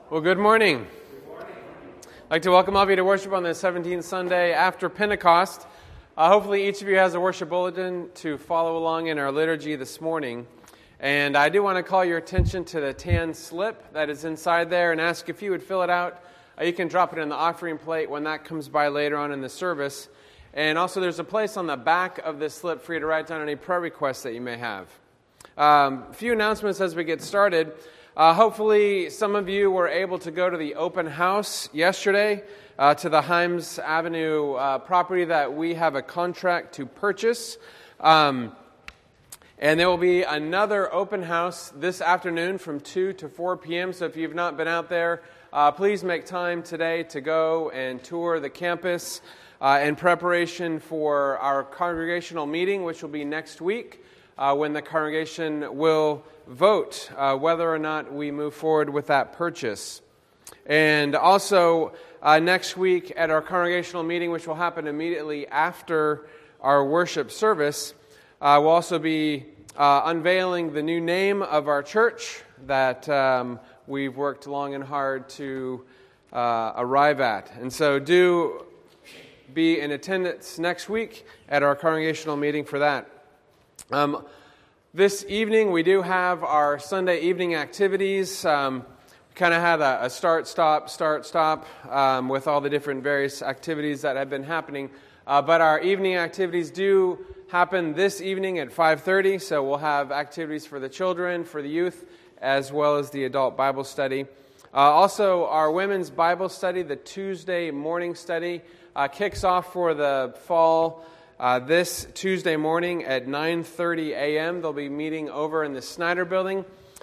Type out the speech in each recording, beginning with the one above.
Well, good morning. I'd like to welcome all of you to worship on the 17th Sunday after Pentecost. Hopefully each of you has a worship bulletin to follow along in our liturgy this morning. And I do want to call your attention to the tan slip that is inside there and ask if you would fill it out. You can drop it in the offering plate when that comes by later on in the service. And also there's a place on the back of this slip for you to write down any prayer requests that you may have. A few announcements as we get started. Hopefully some of you were able to go to the open house yesterday to the Himes Avenue property that we have a contract to purchase. And there will be another open house this afternoon from 2 to 4 p.m. So if you've not been out there, please make time today to go and tour the campus in preparation for our congregational meeting, which will be next week when the congregation will vote whether or not we move forward with that purchase. And also next week at our congregational meeting, which will happen immediately after our worship service, we'll also be unveiling the new name of our church that we've worked long and hard to arrive at. And so do be in attendance next week at our congregational meeting for that. This evening, we do have our Sunday evening activities. We kind of had a start, stop with all the different various activities that have been happening. But our evening activities do happen this evening at 5:30, so we'll have activities for the children, for the youth, as well as the adult Bible study. Also, our women's Bible study, the Tuesday morning study, kicks off for the fall this Tuesday morning at 9:30 a.m. They'll be meeting over in the Snyder Building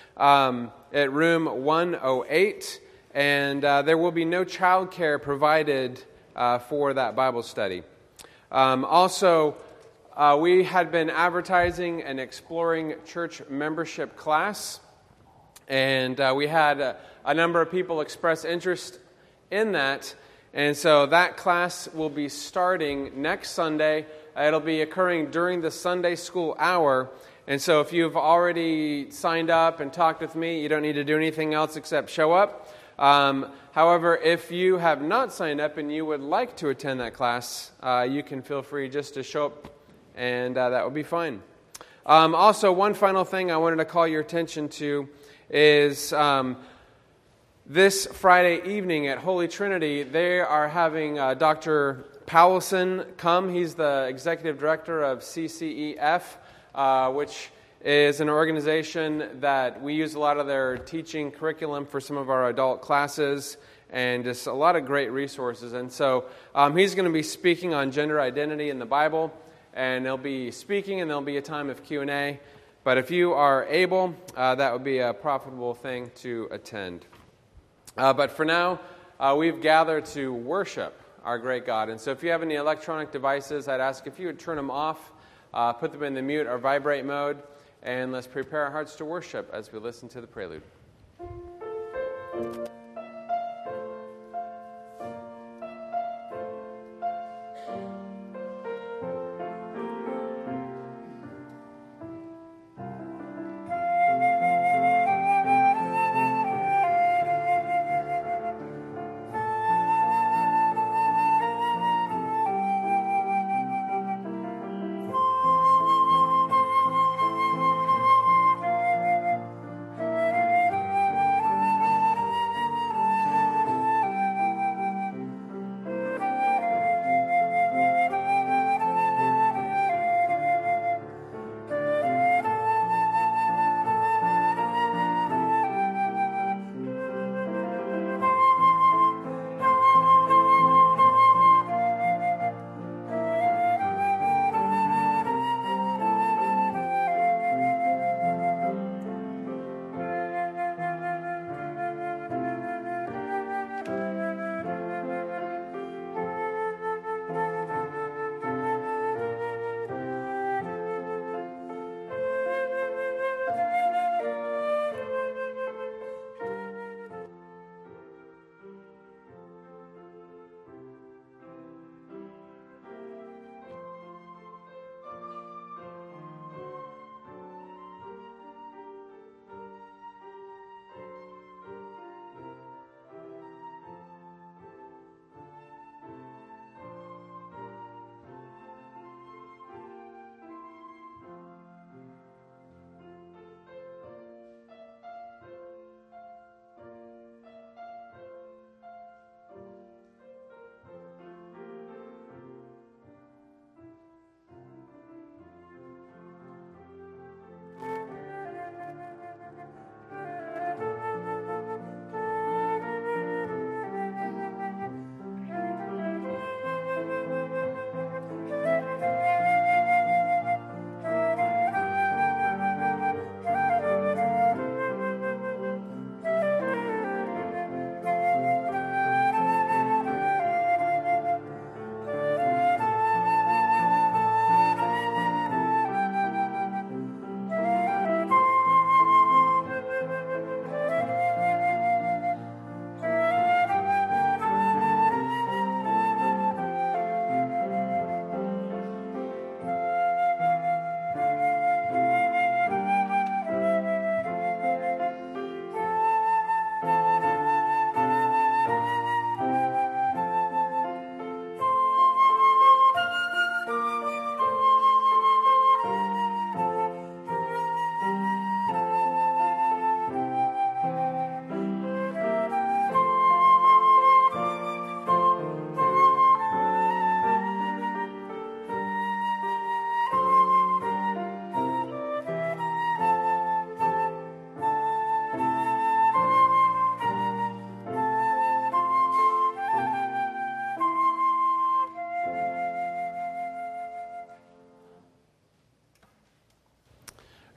at room 108, and there will be no childcare provided for that Bible study. Also, we had been advertising an Exploring Church membership class, and we had a number of people express interest in that, and so that class will be starting next Sunday. It'll be occurring during the Sunday school hour, and so if you've already signed up and talked with me, you don't need to do anything else except show up. However, if you have not signed up and you would like to attend that class, you can feel free just to show up, and that would be fine. Also, one final thing I wanted to call your attention to is this Friday evening at Holy Trinity, they are having Dr. Powelson come. He's the executive director of CCEF, which is an organization that we use a lot of their teaching curriculum for some of our adult classes, and just a lot of great resources. And so he's going to be speaking on gender identity in the Bible, and he'll be speaking, and there'll be a time of Q&A. But if you are able, that would be a profitable thing to attend. But for now, we've gathered to worship our great God. And so if you have any electronic devices, I'd ask if you would turn them off, put them in the mute or vibrate mode, and let's prepare our hearts to worship as we listen to the prelude.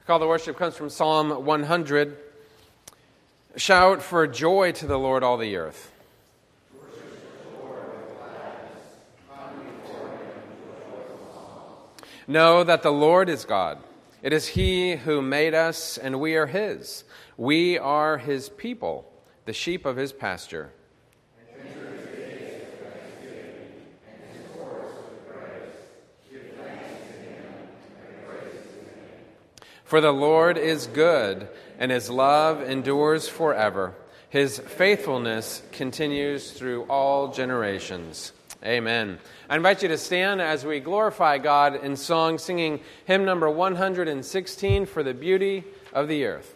Call to worship comes from Psalm 100. Shout for joy to the Lord, all the earth. Know that the Lord is God. It is He who made us, and we are His. We are His people, the sheep of His pasture. For the Lord is good, and His love endures forever. His faithfulness continues through all generations. Amen. I invite you to stand as we glorify God in song, singing hymn number 116, For the Beauty of the Earth.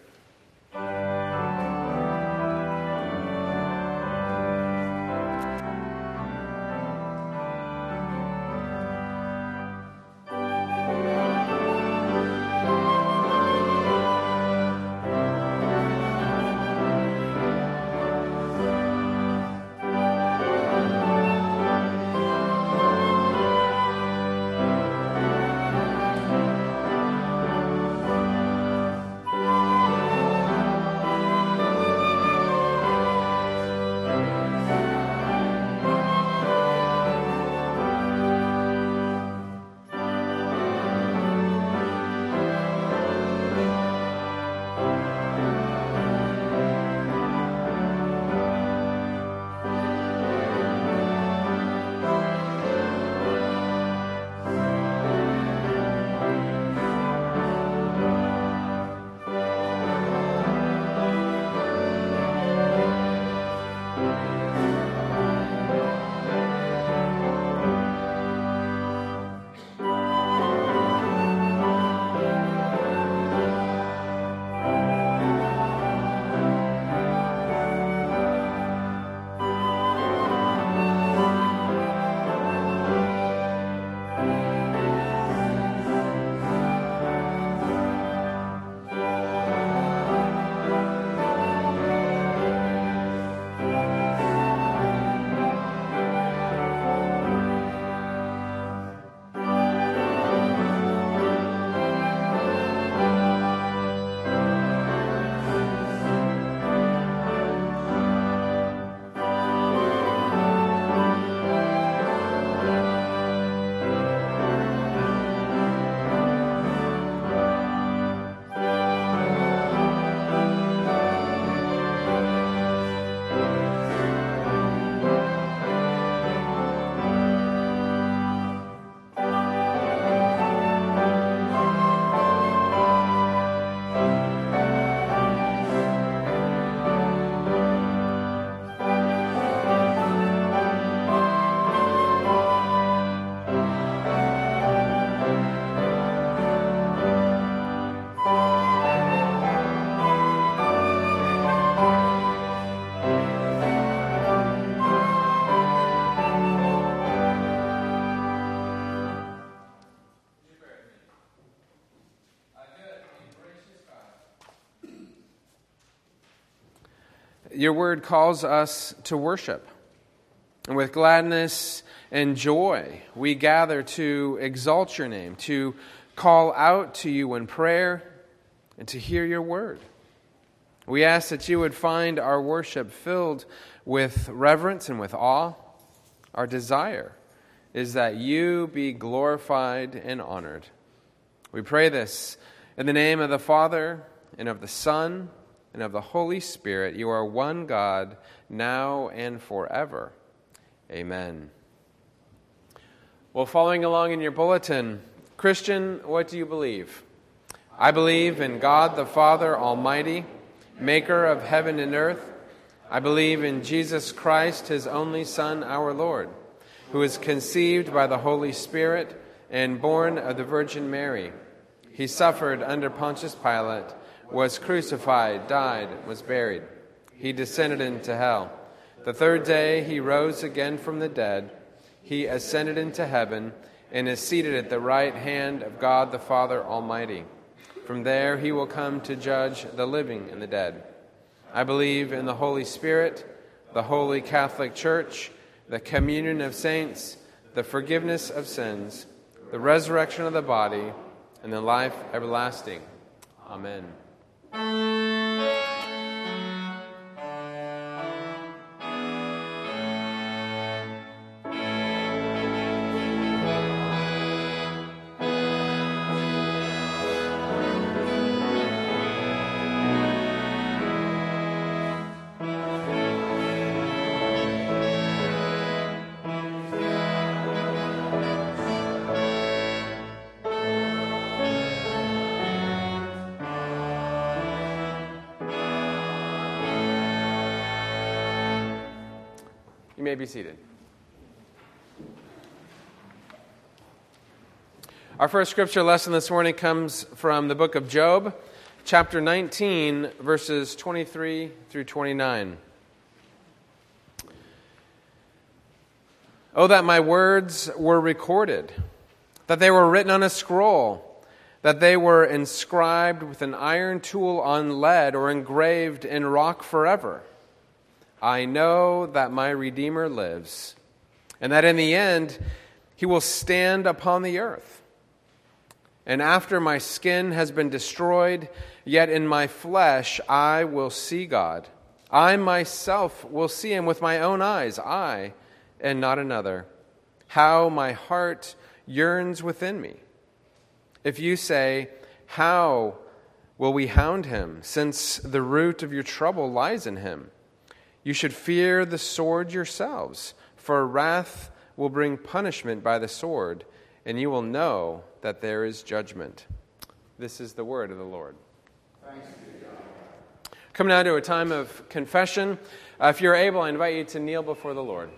Your word calls us to worship. And with gladness and joy, we gather to exalt your name, to call out to you in prayer, and to hear your word. We ask that you would find our worship filled with reverence and with awe. Our desire is that you be glorified and honored. We pray this in the name of the Father, and of the Son, and of the Holy Spirit. You are one God, now and forever. Amen. Well, following along in your bulletin, Christian, what do you believe? I believe in God the Father Almighty, maker of heaven and earth. I believe in Jesus Christ, His only Son, our Lord, who was conceived by the Holy Spirit and born of the Virgin Mary. He suffered under Pontius Pilate, was crucified, died, was buried. He descended into hell. The third day he rose again from the dead. He ascended into heaven and is seated at the right hand of God the Father Almighty. From there he will come to judge the living and the dead. I believe in the Holy Spirit, the Holy Catholic Church, the communion of saints, the forgiveness of sins, the resurrection of the body, and the life everlasting. Amen. You may be seated. Our first scripture lesson this morning comes from the book of Job, chapter 19, verses 23 through 29. Oh, that my words were recorded, that they were written on a scroll, that they were inscribed with an iron tool on lead or engraved in rock forever. I know that my Redeemer lives, and that in the end he will stand upon the earth. And after my skin has been destroyed, yet in my flesh I will see God. I myself will see him with my own eyes, I and not another. How my heart yearns within me. If you say, how will we hound him, since the root of your trouble lies in him? You should fear the sword yourselves, for wrath will bring punishment by the sword, and you will know that there is judgment. This is the word of the Lord. Thanks be to God. Come now to a time of confession. If you're able, I invite you to kneel before the Lord.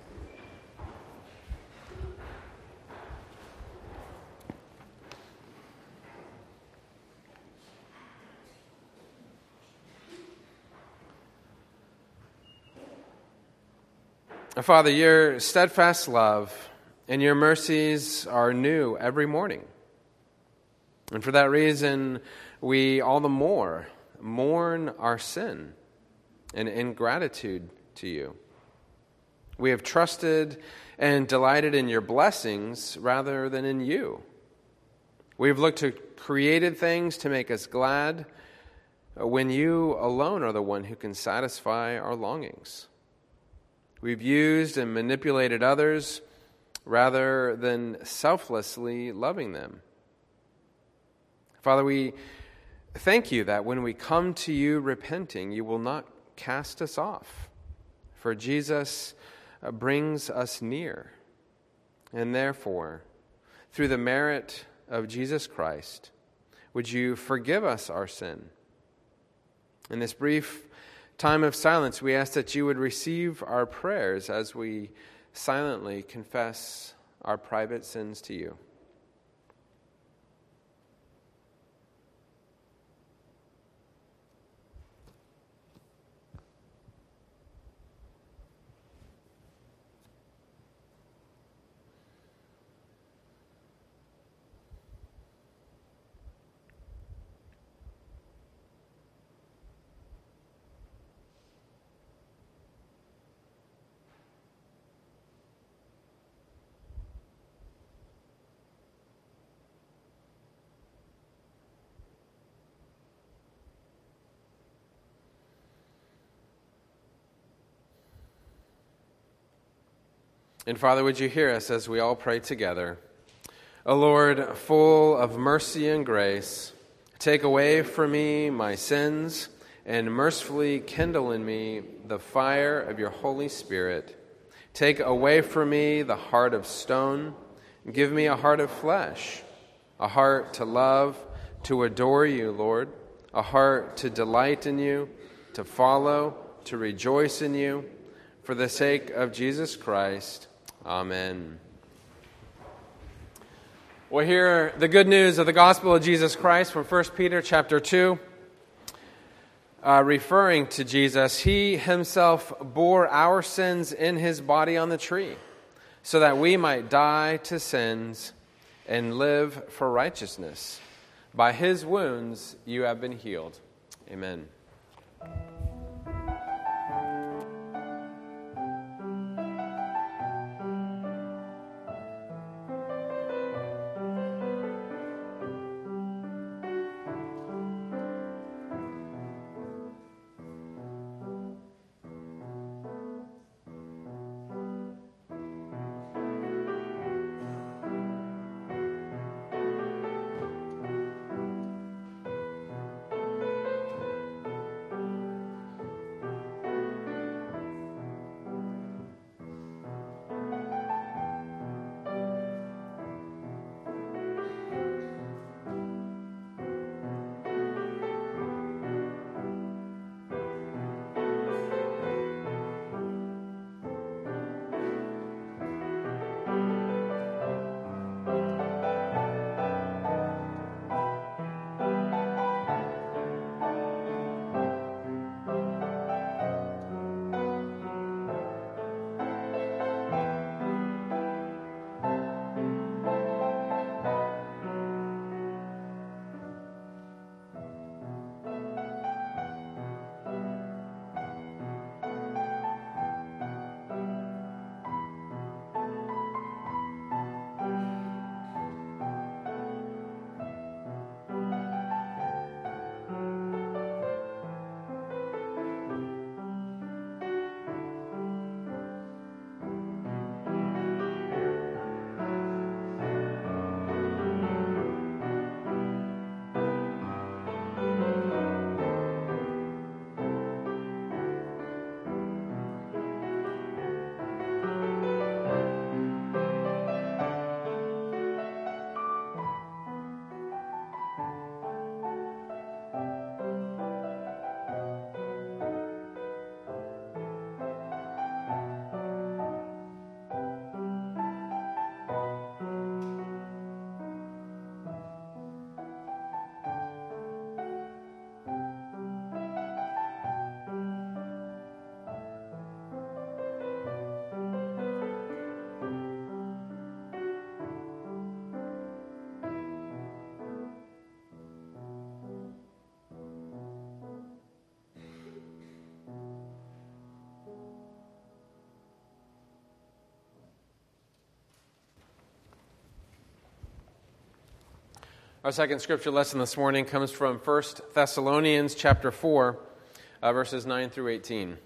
Father, your steadfast love and your mercies are new every morning. And for that reason, we all the more mourn our sin and ingratitude to you. We have trusted and delighted in your blessings rather than in you. We have looked to created things to make us glad when you alone are the one who can satisfy our longings. We've used and manipulated others rather than selflessly loving them. Father, we thank you that when we come to you repenting, you will not cast us off. For Jesus brings us near. And therefore, through the merit of Jesus Christ, would you forgive us our sin? In this brief time of silence, we ask that you would receive our prayers as we silently confess our private sins to you. And Father, would you hear us as we all pray together? O Lord, full of mercy and grace, take away from me my sins and mercifully kindle in me the fire of your Holy Spirit. Take away from me the heart of stone and give me a heart of flesh, a heart to love, to adore you, Lord, a heart to delight in you, to follow, to rejoice in you, for the sake of Jesus Christ. Amen. We'll hear the good news of the gospel of Jesus Christ from 1 Peter chapter 2. Referring to Jesus, he himself bore our sins in his body on the tree, so that we might die to sins and live for righteousness. By his wounds you have been healed. Amen. Our second scripture lesson this morning comes from 1 Thessalonians chapter 4, verses 9 through 18.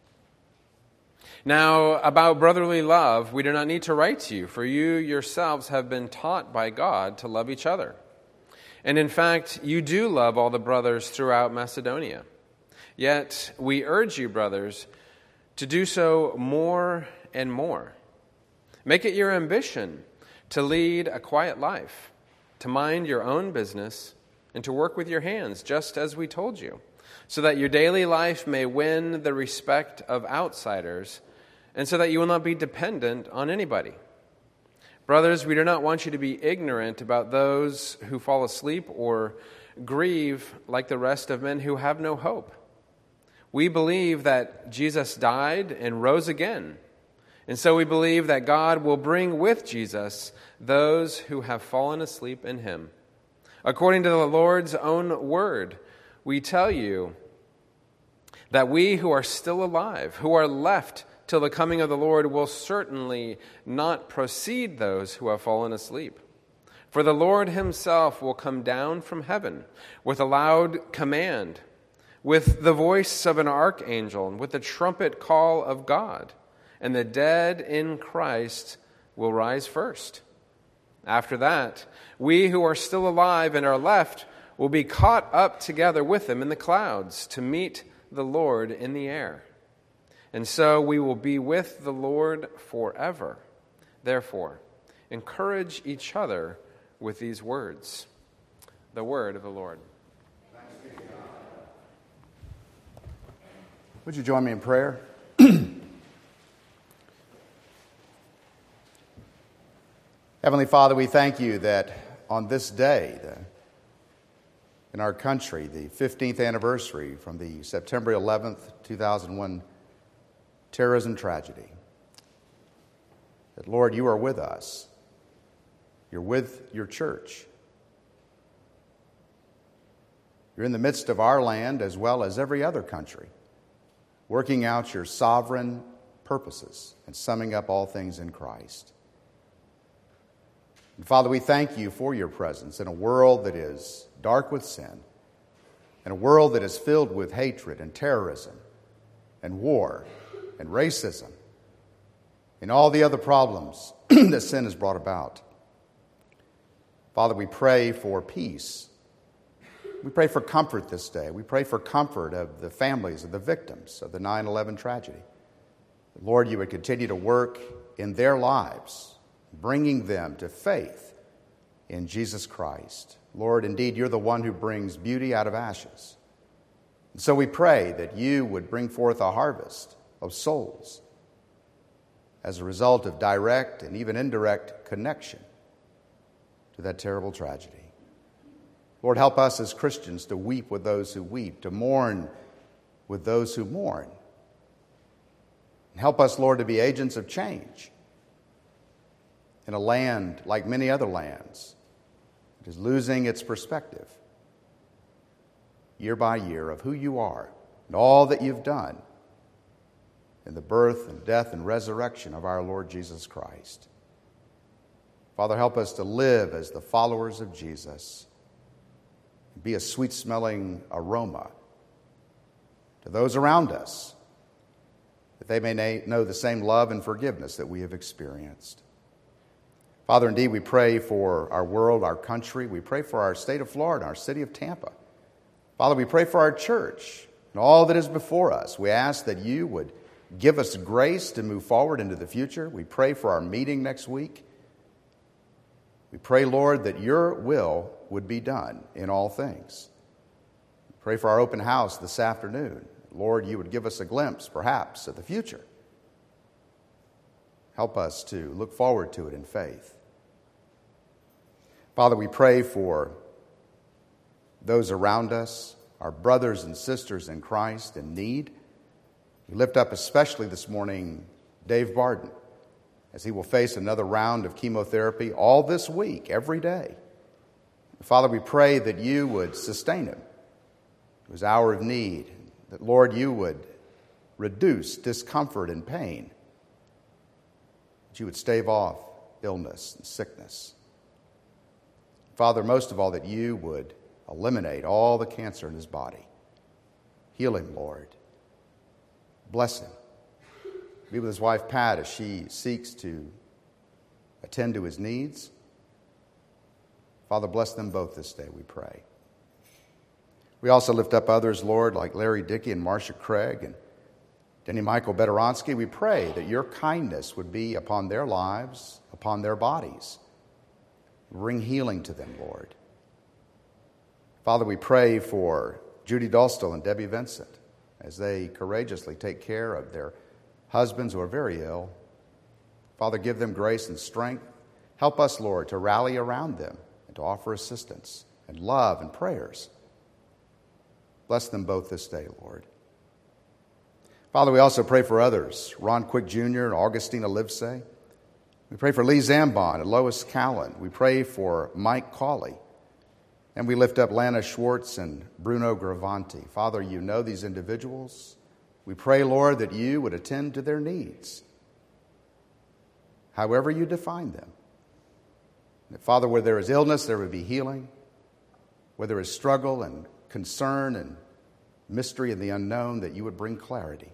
Now, about brotherly love, we do not need to write to you, for you yourselves have been taught by God to love each other. And in fact, you do love all the brothers throughout Macedonia. Yet we urge you, brothers, to do so more and more. Make it your ambition to lead a quiet life, to mind your own business, and to work with your hands, just as we told you, so that your daily life may win the respect of outsiders, and so that you will not be dependent on anybody. Brothers, we do not want you to be ignorant about those who fall asleep or grieve like the rest of men who have no hope. We believe that Jesus died and rose again, and so we believe that God will bring with Jesus those who have fallen asleep in him. According to the Lord's own word, we tell you that we who are still alive, who are left till the coming of the Lord, will certainly not precede those who have fallen asleep. For the Lord himself will come down from heaven with a loud command, with the voice of an archangel, and with the trumpet call of God. And the dead in Christ will rise first. After that, we who are still alive and are left will be caught up together with them in the clouds to meet the Lord in the air. And so we will be with the Lord forever. Therefore, encourage each other with these words. The word of the Lord. Would you join me in prayer? Heavenly Father, we thank you that on this day, in our country, the 15th anniversary from the September 11th, 2001 terrorism tragedy, that, Lord, you are with us. You're with your church. You're in the midst of our land as well as every other country, working out your sovereign purposes and summing up all things in Christ. And Father, we thank you for your presence in a world that is dark with sin, in a world that is filled with hatred and terrorism and war and racism and all the other problems that sin has brought about. Father, we pray for peace. We pray for comfort this day. We pray for comfort of the families of the victims of the 9/11 tragedy. Lord, you would continue to work in their lives, bringing them to faith in Jesus Christ. Lord, indeed, you're the one who brings beauty out of ashes. And so we pray that you would bring forth a harvest of souls as a result of direct and even indirect connection to that terrible tragedy. Lord, help us as Christians to weep with those who weep, to mourn with those who mourn. And help us, Lord, to be agents of change in a land like many other lands that is losing its perspective year by year of who you are and all that you've done in the birth and death and resurrection of our Lord Jesus Christ. Father, help us to live as the followers of Jesus, be a sweet-smelling aroma to those around us, that they may know the same love and forgiveness that we have experienced. Father, indeed, we pray for our world, our country. We pray for our state of Florida, our city of Tampa. Father, we pray for our church and all that is before us. We ask that you would give us grace to move forward into the future. We pray for our meeting next week. We pray, Lord, that your will would be done in all things. We pray for our open house this afternoon. Lord, you would give us a glimpse, perhaps, of the future. Help us to look forward to it in faith. Father, we pray for those around us, our brothers and sisters in Christ in need. We lift up especially this morning Dave Barden, as he will face another round of chemotherapy all this week, every day. Father, we pray that you would sustain him in his hour of need, that, Lord, you would reduce discomfort and pain, that you would stave off illness and sickness. Father, most of all, that you would eliminate all the cancer in his body. Heal him, Lord. Bless him. Be with his wife, Pat, as she seeks to attend to his needs. Father, bless them both this day, we pray. We also lift up others, Lord, like Larry Dickey and Marcia Craig and Denny Michael Bedoronsky. We pray that your kindness would be upon their lives, upon their bodies. Bring healing to them, Lord. Father, we pray for Judy Dulstall and Debbie Vincent as they courageously take care of their husbands who are very ill. Father, give them grace and strength. Help us, Lord, to rally around them and to offer assistance and love and prayers. Bless them both this day, Lord. Father, we also pray for others, Ron Quick Jr. and Augustina Livesay. We pray for Lee Zambon and Lois Callan. We pray for Mike Cawley. And we lift up Lana Schwartz and Bruno Gravanti. Father, you know these individuals. We pray, Lord, that you would attend to their needs, however you define them. That, Father, where there is illness, there would be healing. Where there is struggle and concern and mystery and the unknown, that you would bring clarity.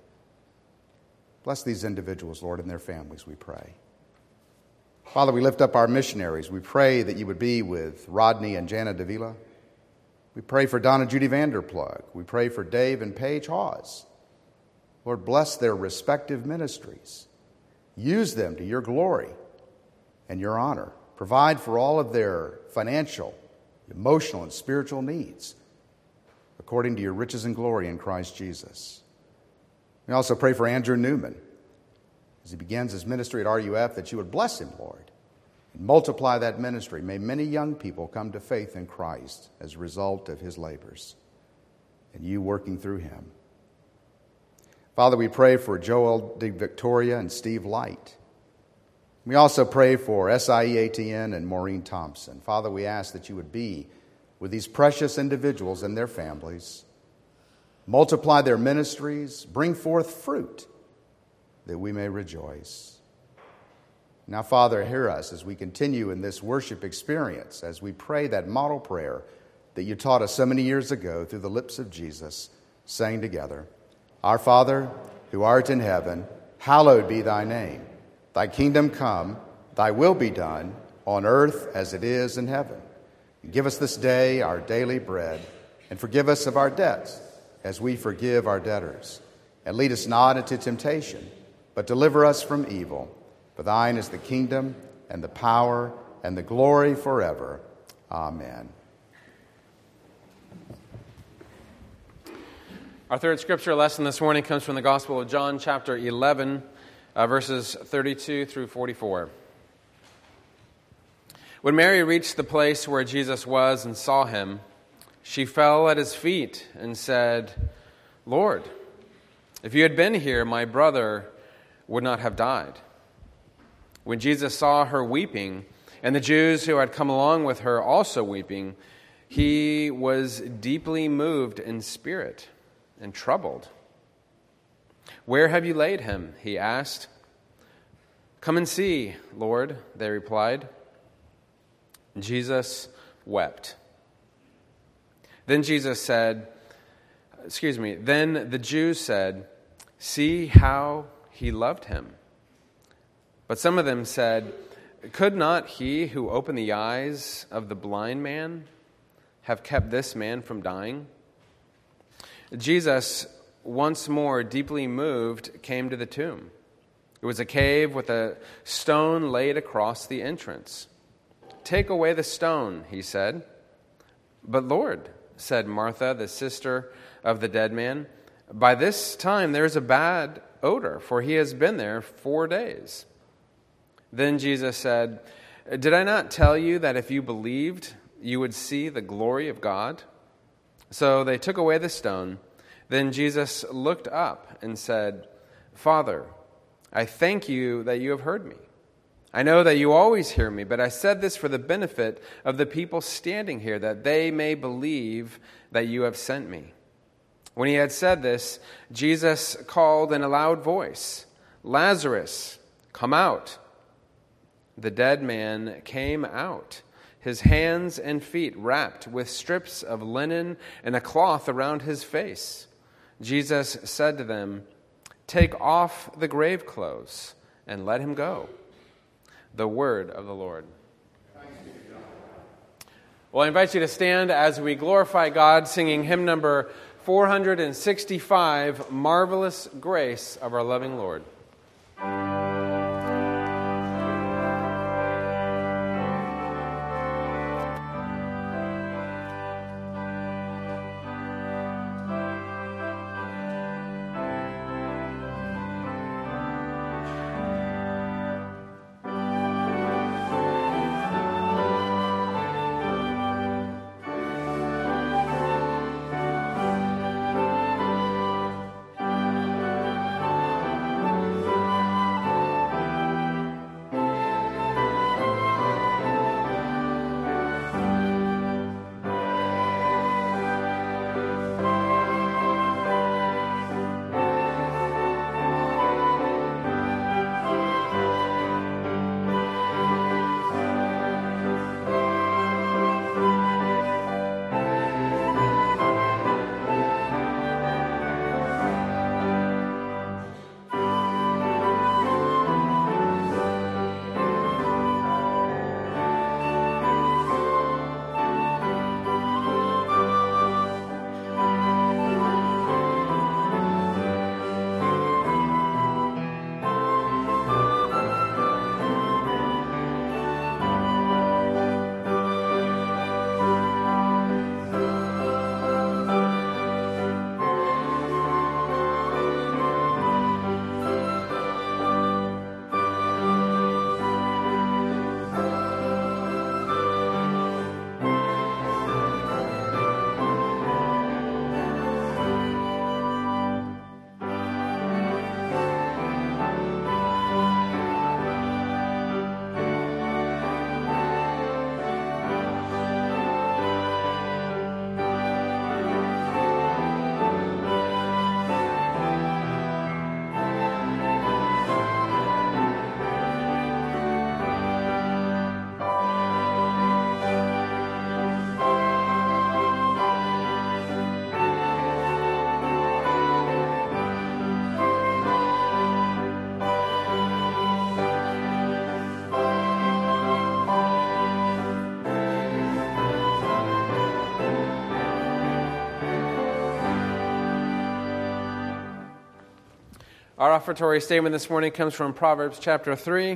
Bless these individuals, Lord, and their families, we pray. Father, we lift up our missionaries. We pray that you would be with Rodney and Jana Davila. We pray for Donna Judy Vanderplug. We pray for Dave and Paige Hawes. Lord, bless their respective ministries. Use them to your glory and your honor. Provide for all of their financial, emotional, and spiritual needs according to your riches and glory in Christ Jesus. We also pray for Andrew Newman as he begins his ministry at RUF, that you would bless him, Lord, and multiply that ministry. May many young people come to faith in Christ as a result of his labors and you working through him. Father, we pray for Joel de Victoria and Steve Light. We also pray for SIE ATN and Maureen Thompson. Father, we ask that you would be with these precious individuals and their families. Multiply their ministries, bring forth fruit, that we may rejoice. Now, Father, hear us as we continue in this worship experience, as we pray that model prayer that you taught us so many years ago through the lips of Jesus, saying together, Our Father, who art in heaven, hallowed be thy name. Thy kingdom come, thy will be done, on earth as it is in heaven. Give us this day our daily bread, and forgive us of our debts, as we forgive our debtors. And lead us not into temptation, but deliver us from evil. For thine is the kingdom, and the power, and the glory forever. Amen. Our third scripture lesson this morning comes from the Gospel of John, chapter 11, verses 32 through 44. When Mary reached the place where Jesus was and saw him, she fell at his feet and said, Lord, if you had been here, my brother would not have died. When Jesus saw her weeping, and the Jews who had come along with her also weeping, he was deeply moved in spirit and troubled. Where have you laid him? He asked. Come and see, Lord, they replied. Jesus wept. Then the Jews said, see how he loved him. But some of them said, could not he who opened the eyes of the blind man have kept this man from dying? Jesus, once more deeply moved, came to the tomb. It was a cave with a stone laid across the entrance. Take away the stone, he said. But Lord, said Martha, the sister of the dead man, by this time there is a bad odor, for he has been there 4 days. Then Jesus said, did I not tell you that if you believed, you would see the glory of God? So they took away the stone. Then Jesus looked up and said, Father, I thank you that you have heard me. I know that you always hear me, but I said this for the benefit of the people standing here, that they may believe that you have sent me. When he had said this, Jesus called in a loud voice, Lazarus, come out. The dead man came out, his hands and feet wrapped with strips of linen and a cloth around his face. Jesus said to them, "Take off the grave clothes and let him go." The word of the Lord. Well, I invite you to stand as we glorify God, singing hymn number 465, Marvelous Grace of Our Loving Lord. Our offertory statement this morning comes from Proverbs chapter 3.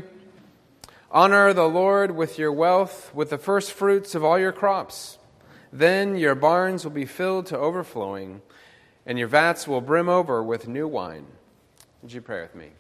Honor the Lord with your wealth, with the first fruits of all your crops. Then your barns will be filled to overflowing, and your vats will brim over with new wine. Would you pray with me?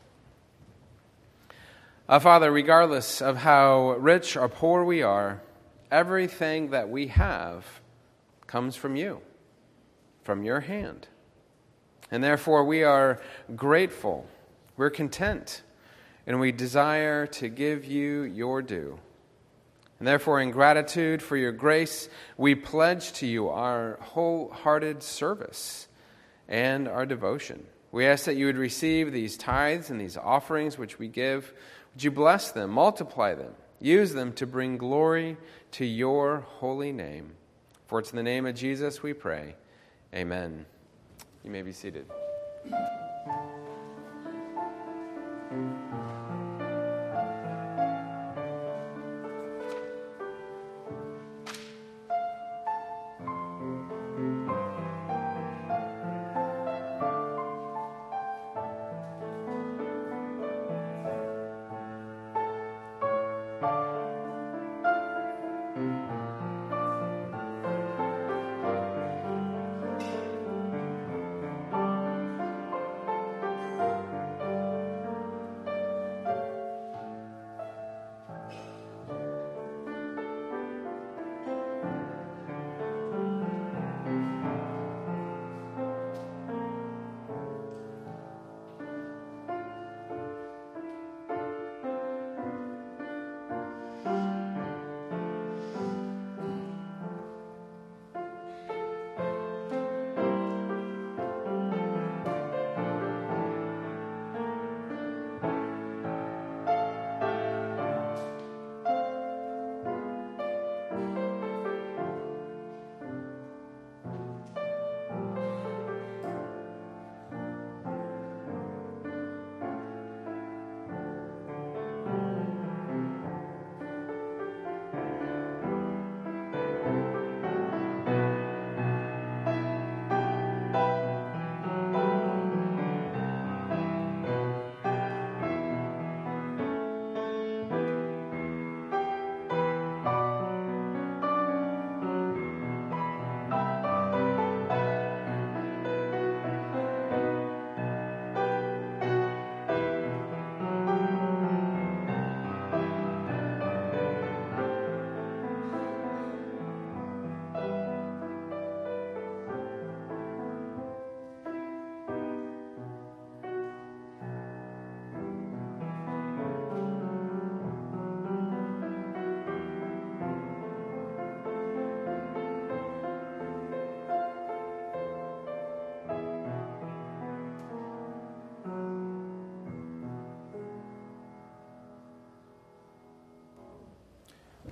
Father, regardless of how rich or poor we are, everything that we have comes from you, from your hand. And therefore we are grateful, we're content, and we desire to give you your due. And therefore, in gratitude for your grace, we pledge to you our wholehearted service and our devotion. We ask that you would receive these tithes and these offerings which we give. Would you bless them, multiply them, use them to bring glory to your holy name. For it's in the name of Jesus we pray. Amen. You may be seated.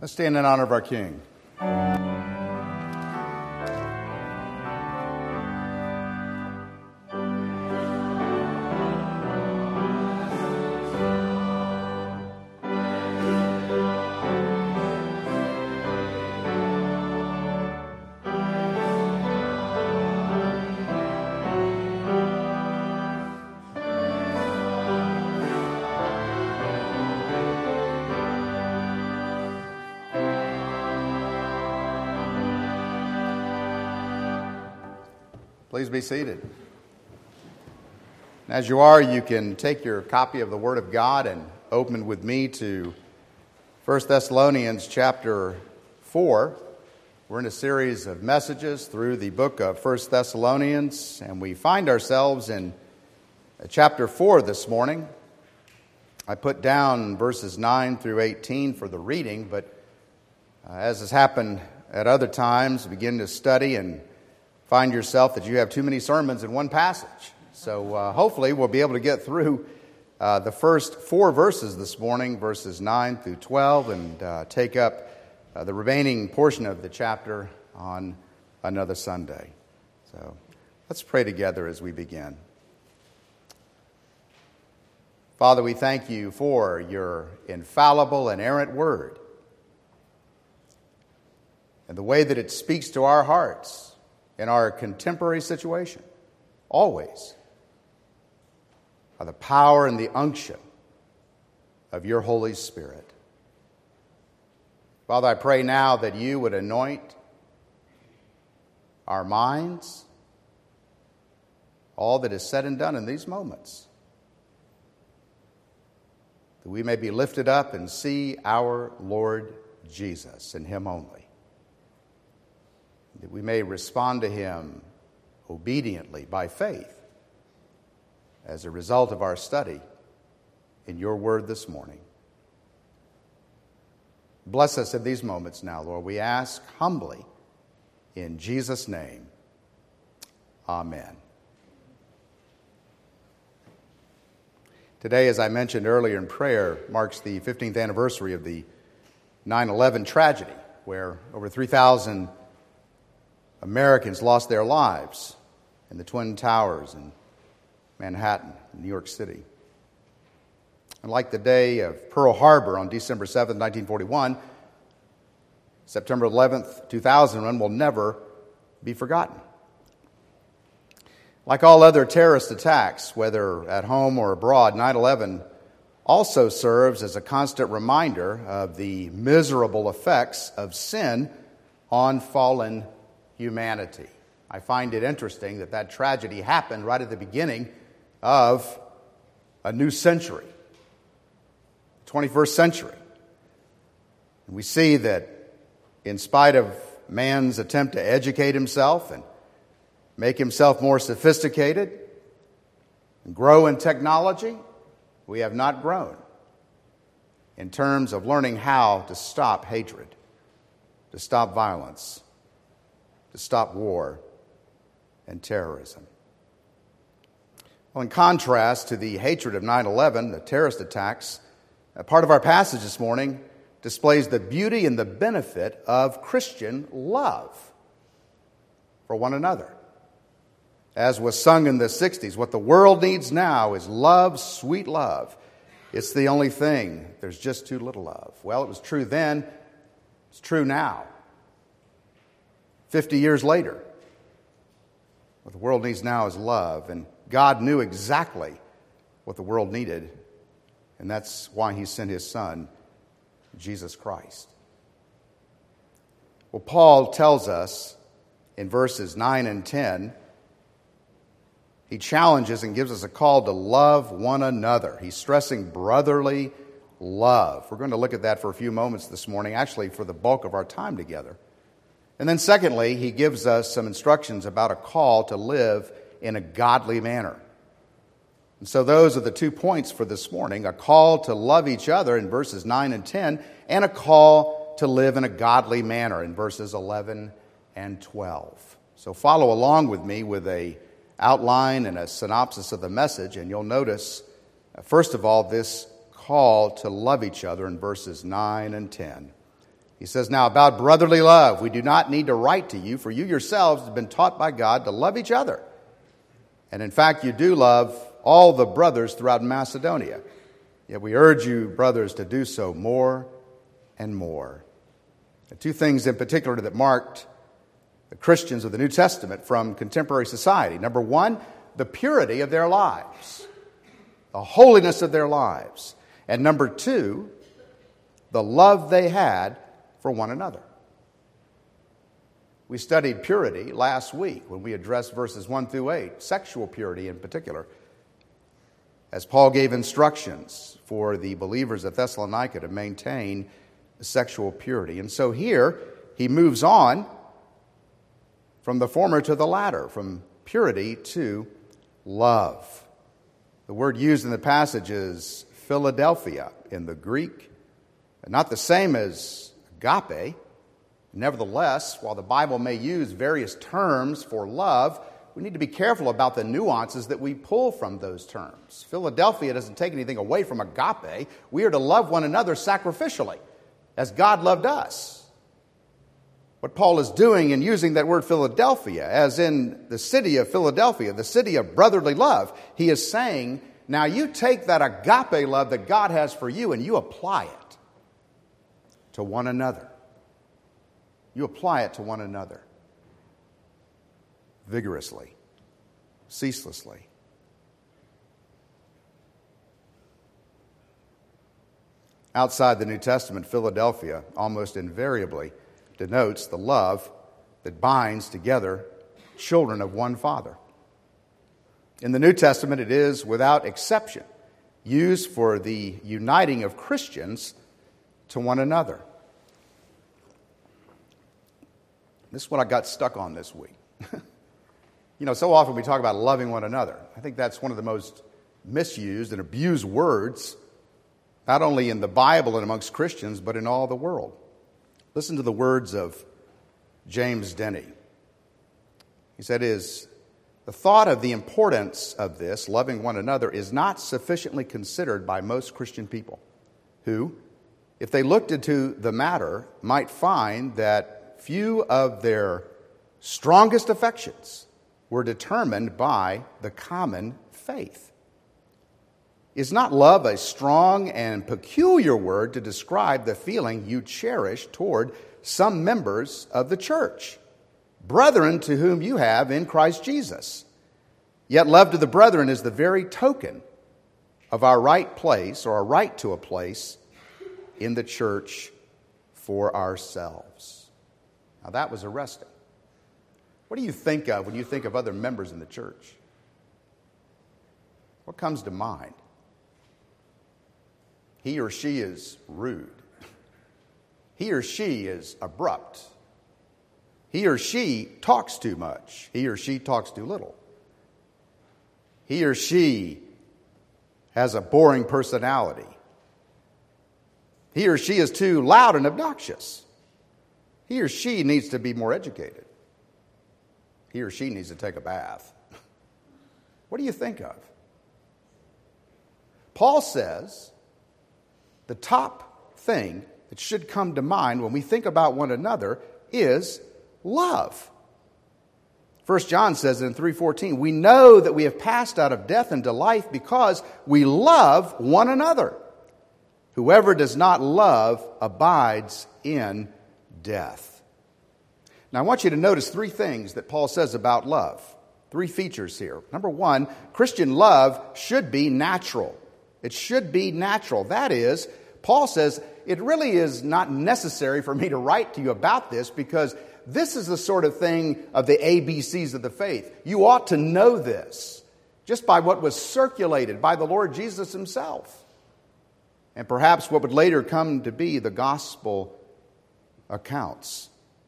Let's stand in honor of our King. Please be seated. As you are, you can take your copy of the Word of God and open with me to 1 Thessalonians chapter 4. We're in a series of messages through the book of 1 Thessalonians, and we find ourselves in chapter 4 this morning. I put down verses 9 through 18 for the reading, but as has happened at other times, begin to study and find yourself that you have too many sermons in one passage. So hopefully we'll be able to get through the first 4 verses this morning, verses 9 through 12, and take up the remaining portion of the chapter on another Sunday. So let's pray together as we begin. Father, we thank you for your infallible and inerrant word and the way that it speaks to our hearts in our contemporary situation, always, by the power and the unction of your Holy Spirit. Father, I pray now that you would anoint our minds, all that is said and done in these moments, that we may be lifted up and see our Lord Jesus and him only, that we may respond to him obediently by faith as a result of our study in your word this morning. Bless us in these moments now, Lord. We ask humbly in Jesus' name. Amen. Today, as I mentioned earlier in prayer, marks the 15th anniversary of the 9/11 tragedy, where over 3,000 Americans lost their lives in the Twin Towers in Manhattan, New York City. And like the day of Pearl Harbor on December 7th, 1941, September 11th, 2001 will never be forgotten. Like all other terrorist attacks, whether at home or abroad, 9/11 also serves as a constant reminder of the miserable effects of sin on fallen humanity. I find it interesting that that tragedy happened right at the beginning of a new century, 21st century. And we see that in spite of man's attempt to educate himself and make himself more sophisticated and grow in technology, we have not grown in terms of learning how to stop hatred, to stop violence, to stop war and terrorism. Well, in contrast to the hatred of 9/11, the terrorist attacks, a part of our passage this morning displays the beauty and the benefit of Christian love for one another. As was sung in the 60s, what the world needs now is love, sweet love. It's the only thing there's just too little of. Well, it was true then, it's true now. 50 years later, what the world needs now is love, and God knew exactly what the world needed, and that's why he sent his Son, Jesus Christ. Well, Paul tells us in verses 9 and 10, he challenges and gives us a call to love one another. He's stressing brotherly love. We're going to look at that for a few moments this morning, actually for the bulk of our time together. And then secondly, he gives us some instructions about a call to live in a godly manner. And so those are the 2 points for this morning, a call to love each other in verses 9 and 10, and a call to live in a godly manner in verses 11 and 12. So follow along with me with a outline and a synopsis of the message, and you'll notice, first of all, this call to love each other in verses 9 and 10. He says, now about brotherly love, we do not need to write to you, for you yourselves have been taught by God to love each other. And in fact, you do love all the brothers throughout Macedonia. Yet we urge you, brothers, to do so more and more. And two things in particular that marked the Christians of the New Testament from contemporary society. Number one, the purity of their lives, the holiness of their lives. And number two, the love they had for one another. We studied purity last week when we addressed verses 1 through 8, sexual purity in particular, as Paul gave instructions for the believers at Thessalonica to maintain sexual purity. And so here he moves on from the former to the latter, from purity to love. The word used in the passage is Philadelphia in the Greek, not the same as agape. Nevertheless, while the Bible may use various terms for love, we need to be careful about the nuances that we pull from those terms. Philadelphia doesn't take anything away from agape. We are to love one another sacrificially, as God loved us. What Paul is doing in using that word Philadelphia, as in the city of Philadelphia, the city of brotherly love, he is saying, now you take that agape love that God has for you and you apply it to one another. You apply it to one another vigorously, ceaselessly. Outside the New Testament, Philadelphia almost invariably denotes the love that binds together children of one Father. In the New Testament, it is, without exception, used for the uniting of Christians to one another. This is what I got stuck on this week. So often we talk about loving one another. I think that's one of the most misused and abused words, not only in the Bible and amongst Christians, but in all the world. Listen to the words of James Denney. He said, the thought of the importance of this, loving one another, is not sufficiently considered by most Christian people, who, if they looked into the matter, might find that few of their strongest affections were determined by the common faith. Is not love a strong and peculiar word to describe the feeling you cherish toward some members of the church, brethren to whom you have in Christ Jesus? Yet love to the brethren is the very token of our right place, or our right to a place in the church for ourselves. Now that was arresting. What do you think of when you think of other members in the church? What comes to mind? He or she is rude. He or she is abrupt. He or she talks too much. He or she talks too little. He or she has a boring personality. He or she is too loud and obnoxious. He or she needs to be more educated. He or she needs to take a bath. What do you think of? Paul says the top thing that should come to mind when we think about one another is love. 1 John says in 3:14, we know that we have passed out of death into life because we love one another. Whoever does not love abides in death. Now, I want you to notice three things that Paul says about love. Three features here. Number one, Christian love should be natural. It should be natural. That is, Paul says, it really is not necessary for me to write to you about this because this is the sort of thing of the ABCs of the faith. You ought to know this just by what was circulated by the Lord Jesus himself. And perhaps what would later come to be the gospel accounts.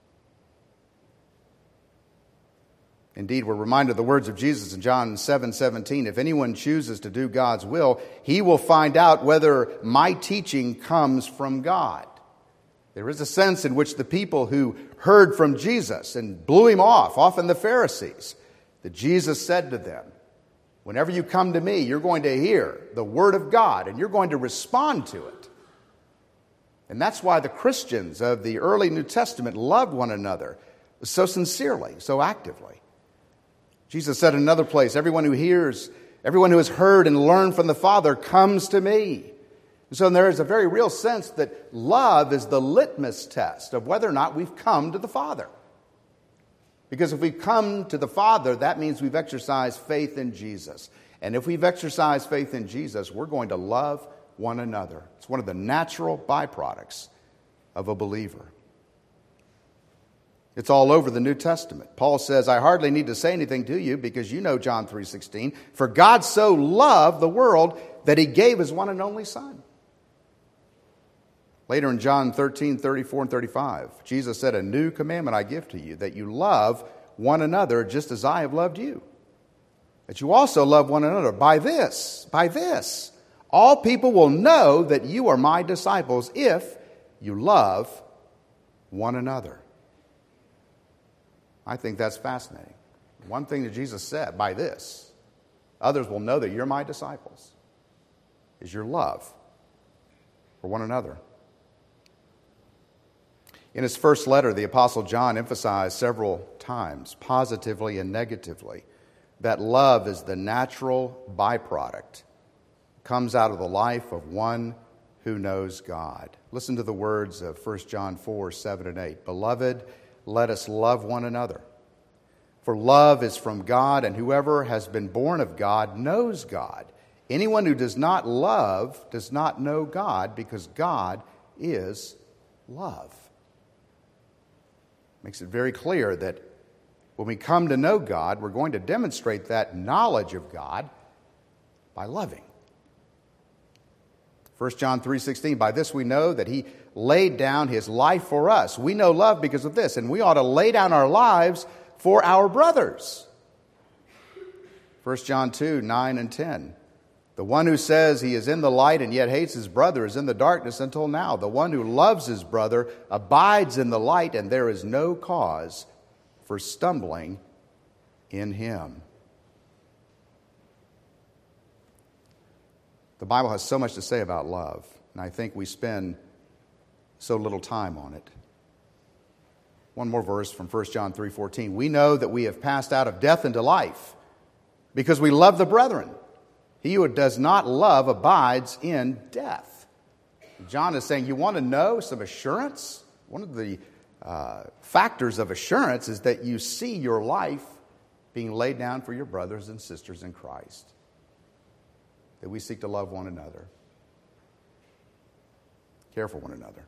Indeed, we're reminded of the words of Jesus in John 7:17. If anyone chooses to do God's will, he will find out whether my teaching comes from God. There is a sense in which the people who heard from Jesus and blew him off, often the Pharisees, that Jesus said to them, whenever you come to me, you're going to hear the word of God and you're going to respond to it. And that's why the Christians of the early New Testament loved one another so sincerely, so actively. Jesus said in another place, everyone who has heard and learned from the Father comes to me. And so there is a very real sense that love is the litmus test of whether or not we've come to the Father. Because if we've come to the Father, that means we've exercised faith in Jesus. And if we've exercised faith in Jesus, we're going to love one another. It's one of the natural byproducts of a believer. It's all over the New Testament. Paul says, I hardly need to say anything to you because you know John 3:16. For God so loved the world that he gave his one and only Son. Later in John 13:34 and 35, Jesus said, a new commandment I give to you, that you love one another just as I have loved you. That you also love one another. By this, all people will know that you are my disciples if you love one another. I think that's fascinating. One thing that Jesus said, by this, others will know that you're my disciples, is your love for one another. In his first letter, the Apostle John emphasized several times, positively and negatively, that love is the natural byproduct, comes out of the life of one who knows God. Listen to the words of 1 John 4:7 and 8. Beloved, let us love one another. For love is from God, and whoever has been born of God knows God. Anyone who does not love does not know God, because God is love. Makes it very clear that when we come to know God, we're going to demonstrate that knowledge of God by loving. 1 John 3:16, by this we know that he laid down his life for us. We know love because of this, and we ought to lay down our lives for our brothers. 1 John 2:9 and 10. The one who says he is in the light and yet hates his brother is in the darkness until now. The one who loves his brother abides in the light, and there is no cause for stumbling in him. The Bible has so much to say about love, and I think we spend so little time on it. One more verse from 1 John 3:14. We know that we have passed out of death into life because we love the brethren. He who does not love abides in death. John is saying, you want to know some assurance? One of the factors of assurance is that you see your life being laid down for your brothers and sisters in Christ. That we seek to love one another, care for one another.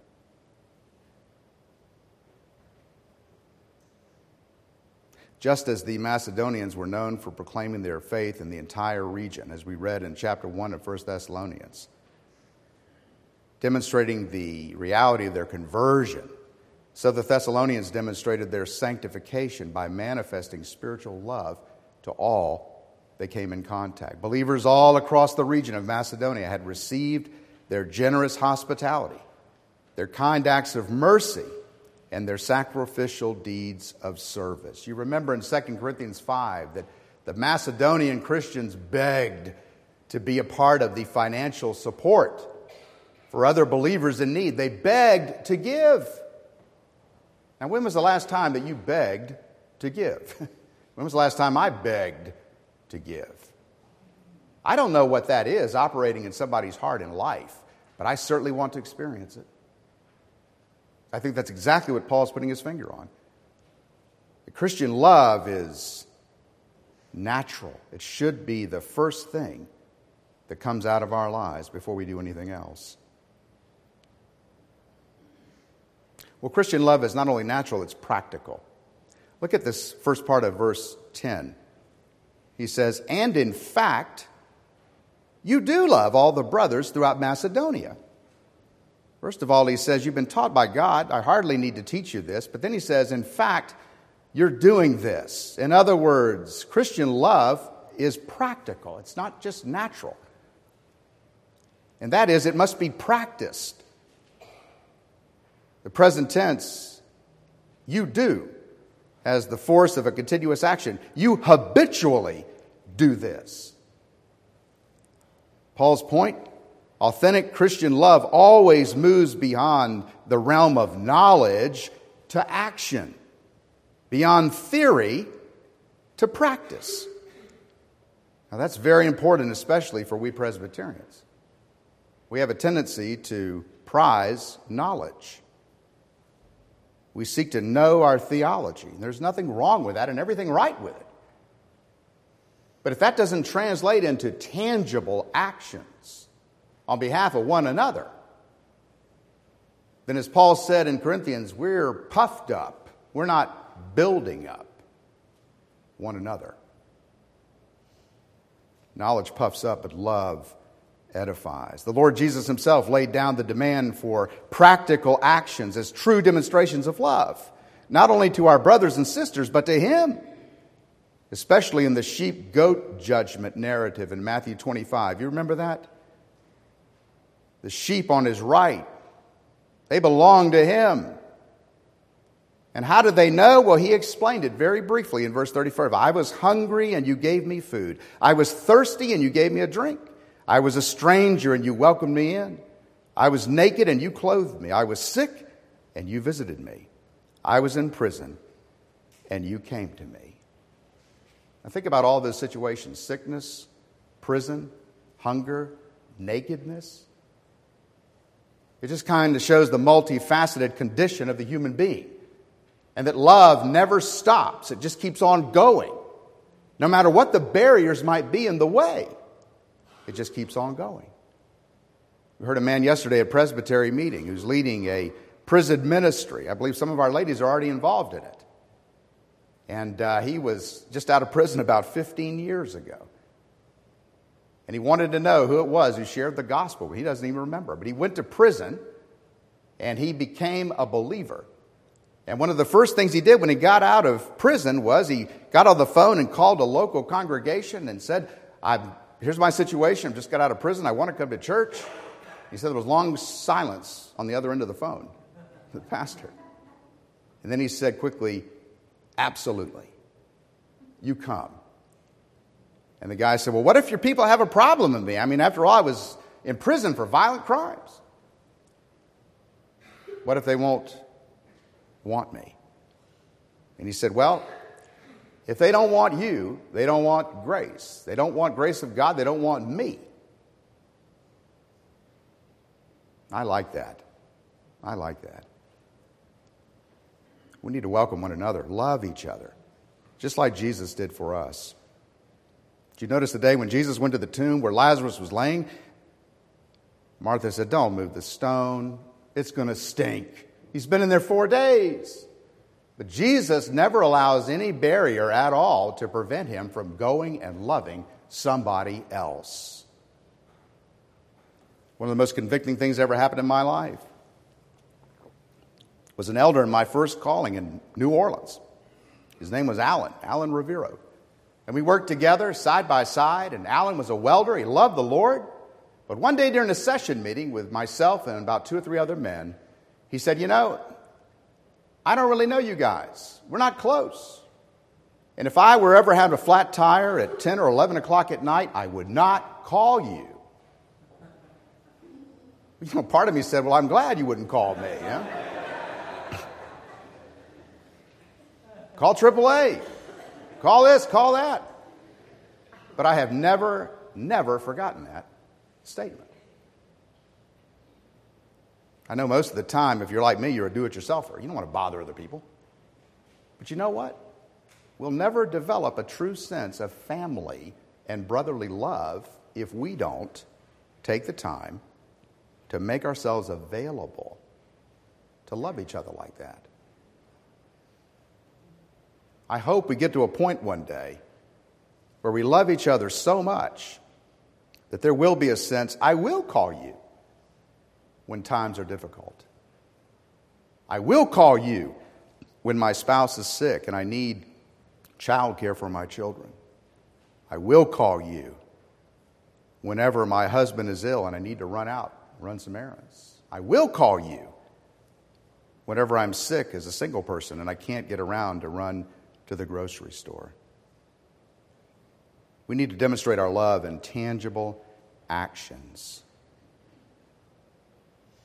Just as the Macedonians were known for proclaiming their faith in the entire region, as we read in chapter 1 of 1 Thessalonians, demonstrating the reality of their conversion, so the Thessalonians demonstrated their sanctification by manifesting spiritual love to all they came in contact. Believers all across the region of Macedonia had received their generous hospitality, their kind acts of mercy, and their sacrificial deeds of service. You remember in 2 Corinthians 5 that the Macedonian Christians begged to be a part of the financial support for other believers in need. They begged to give. Now, when was the last time that you begged to give? When was the last time I begged to give? I don't know what that is operating in somebody's heart and life, but I certainly want to experience it. I think that's exactly what Paul's putting his finger on. The Christian love is natural. It should be the first thing that comes out of our lives before we do anything else. Well, Christian love is not only natural, it's practical. Look at this first part of verse 10. He says, and in fact, you do love all the brothers throughout Macedonia. First of all, he says, you've been taught by God. I hardly need to teach you this. But then he says, in fact, you're doing this. In other words, Christian love is practical. It's not just natural. And that is, it must be practiced. The present tense, you do, has the force of a continuous action. You habitually do this. Paul's point Authentic Christian love always moves beyond the realm of knowledge to action, beyond theory to practice. Now that's very important, especially for we Presbyterians. We have a tendency to prize knowledge. We seek to know our theology. There's nothing wrong with that and everything right with it. But if that doesn't translate into tangible actions on behalf of one another, then as Paul said in Corinthians, we're puffed up. We're not building up one another. Knowledge puffs up, but love edifies. The Lord Jesus himself laid down the demand for practical actions as true demonstrations of love, not only to our brothers and sisters, but to him, especially in the sheep-goat judgment narrative in Matthew 25. You remember that? The sheep on his right, they belong to him. And how did they know? Well, he explained it very briefly in verse 35. I was hungry and you gave me food. I was thirsty and you gave me a drink. I was a stranger and you welcomed me in. I was naked and you clothed me. I was sick and you visited me. I was in prison and you came to me. Now think about all those situations: sickness, prison, hunger, nakedness. It just kind of shows the multifaceted condition of the human being. And that love never stops. It just keeps on going. No matter what the barriers might be in the way, it just keeps on going. We heard a man yesterday at a presbytery meeting who's leading a prison ministry. I believe some of our ladies are already involved in it. And he was just out of prison about 15 years ago. And he wanted to know who it was who shared the gospel. He doesn't even remember. But he went to prison and he became a believer. And one of the first things he did when he got out of prison was he got on the phone and called a local congregation and said, here's my situation. I just got out of prison. I want to come to church. He said there was long silence on the other end of the phone, the pastor. And then he said quickly, absolutely, you come. And the guy said, well, what if your people have a problem with me? I mean, after all, I was in prison for violent crimes. What if they won't want me? And he said, well, if they don't want you, they don't want grace. They don't want grace of God. They don't want me. I like that. I like that. We need to welcome one another, love each other, just like Jesus did for us. Did you notice the day when Jesus went to the tomb where Lazarus was laying? Martha said, don't move the stone. It's going to stink. He's been in there 4 days. But Jesus never allows any barrier at all to prevent him from going and loving somebody else. One of the most convicting things that ever happened in my life was an elder in my first calling in New Orleans. His name was Alan Rivero. And we worked together side by side, and Alan was a welder. He loved the Lord. But one day during a session meeting with myself and about 2 or 3 other men, he said, you know, I don't really know you guys. We're not close. And if I were ever having a flat tire at 10 or 11 o'clock at night, I would not call you. You know, part of me said, well, I'm glad you wouldn't call me. Yeah? Call AAA. Call this, call that. But I have never forgotten that statement. I know most of the time, if you're like me, you're a do-it-yourselfer. You don't want to bother other people. But you know what? We'll never develop a true sense of family and brotherly love if we don't take the time to make ourselves available to love each other like that. I hope we get to a point one day where we love each other so much that there will be a sense, I will call you when times are difficult. I will call you when my spouse is sick and I need child care for my children. I will call you whenever my husband is ill and I need to run some errands. I will call you whenever I'm sick as a single person and I can't get around to run to the grocery store. We need to demonstrate our love in tangible actions.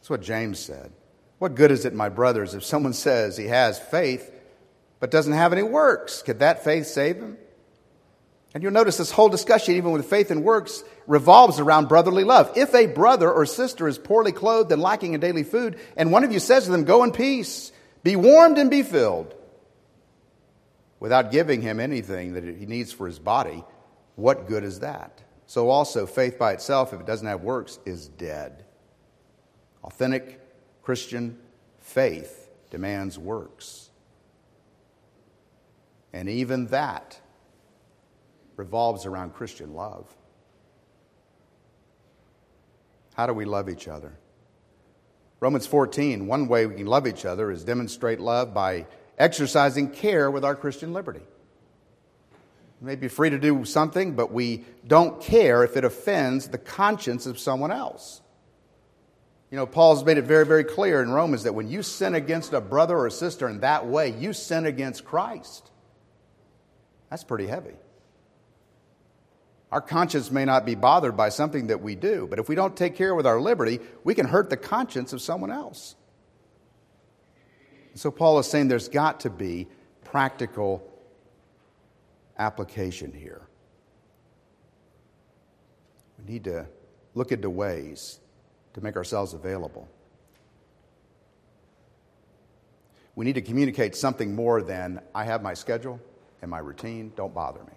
That's what James said. What good is it, my brothers, if someone says he has faith but doesn't have any works? Could that faith save him? And you'll notice this whole discussion, even with faith and works, revolves around brotherly love. If a brother or sister is poorly clothed and lacking in daily food, and one of you says to them, go in peace, be warmed and be filled, without giving him anything that he needs for his body, what good is that? So also, faith by itself, if it doesn't have works, is dead. Authentic Christian faith demands works. And even that revolves around Christian love. How do we love each other? Romans 14, one way we can love each other is demonstrate love by exercising care with our Christian liberty. We may be free to do something, but we don't care if it offends the conscience of someone else. You know, Paul's made it very, very clear in Romans that when you sin against a brother or a sister in that way, you sin against Christ. That's pretty heavy. Our conscience may not be bothered by something that we do, but if we don't take care with our liberty, we can hurt the conscience of someone else. So Paul is saying there's got to be practical application here. We need to look into ways to make ourselves available. We need to communicate something more than, I have my schedule and my routine, don't bother me.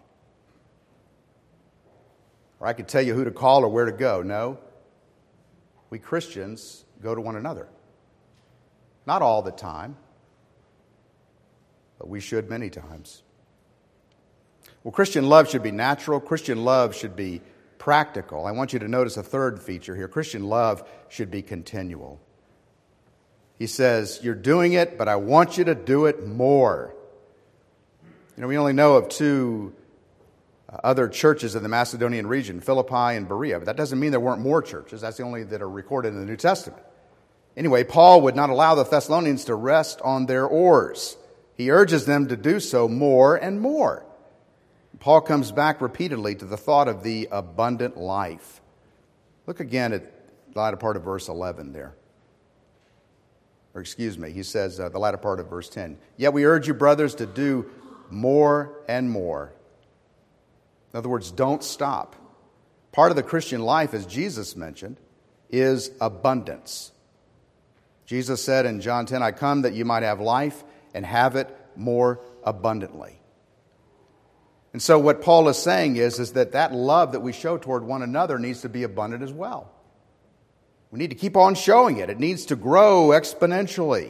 Or I could tell you who to call or where to go. No, we Christians go to one another. Not all the time, but we should many times. Well, Christian love should be natural. Christian love should be practical. I want you to notice a third feature here. Christian love should be continual. He says, you're doing it, but I want you to do it more. You know, we only know of two other churches in the Macedonian region, Philippi and Berea, but that doesn't mean there weren't more churches. That's the only that are recorded in the New Testament. Anyway, Paul would not allow the Thessalonians to rest on their oars. He urges them to do so more and more. Paul comes back repeatedly to the thought of the abundant life. Look again at the latter part of verse 11 there. Or excuse me, he says the latter part of verse 10. Yet we urge you, brothers, to do more and more. In other words, don't stop. Part of the Christian life, as Jesus mentioned, is abundance. Jesus said in John 10, I come that you might have life and have it more abundantly. And so what Paul is saying is that love that we show toward one another needs to be abundant as well. We need to keep on showing it. It needs to grow exponentially.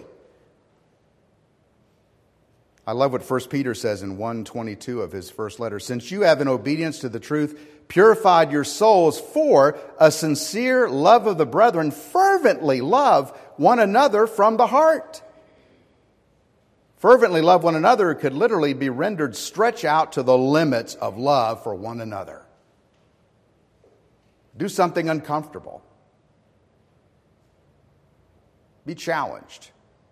I love what 1 Peter says in 1:22 of his first letter. Since you have in obedience to the truth purified your souls for a sincere love of the brethren, fervently love one another from the heart. Fervently love one another could literally be rendered stretch out to the limits of love for one another. Do something uncomfortable. Be challenged.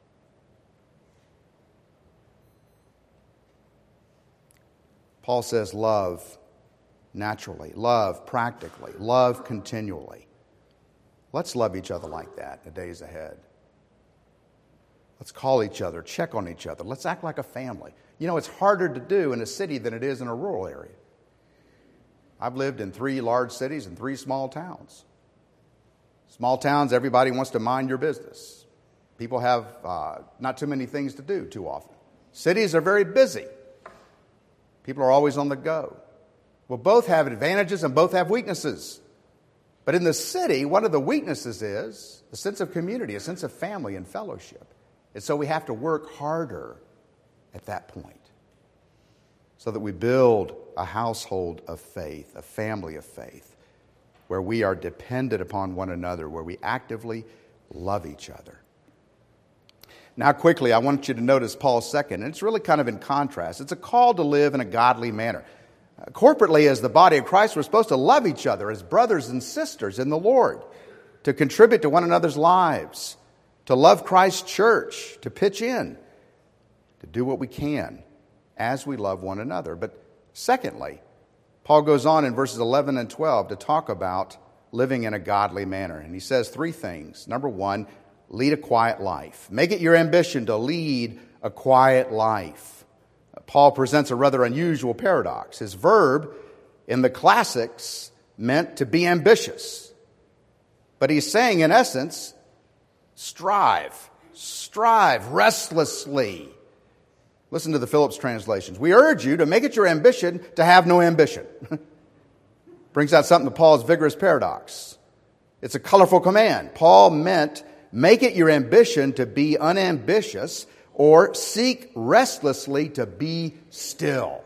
Paul says love naturally, love practically, love continually. Let's love each other like that in the days ahead. Let's call each other, check on each other. Let's act like a family. You know, it's harder to do in a city than it is in a rural area. I've lived in 3 large cities and 3 small towns. Small towns, everybody wants to mind your business. People have not too many things to do too often. Cities are very busy. People are always on the go. Well, both have advantages and both have weaknesses. But in the city, one of the weaknesses is a sense of community, a sense of family and fellowship. And so we have to work harder at that point so that we build a household of faith, a family of faith, where we are dependent upon one another, where we actively love each other. Now, quickly, I want you to notice Paul's second, and it's really kind of in contrast. It's a call to live in a godly manner. Corporately, as the body of Christ, we're supposed to love each other as brothers and sisters in the Lord, to contribute to one another's lives, to love Christ's church, to pitch in, to do what we can as we love one another. But secondly, Paul goes on in verses 11 and 12 to talk about living in a godly manner. And he says three things. Number one, lead a quiet life. Make it your ambition to lead a quiet life. Paul presents a rather unusual paradox. His verb in the classics meant to be ambitious. But he's saying, in essence, strive restlessly. Listen to the Phillips translations. We urge you to make it your ambition to have no ambition. Brings out something to Paul's vigorous paradox. It's a colorful command. Paul meant, make it your ambition to be unambitious, or seek restlessly to be still.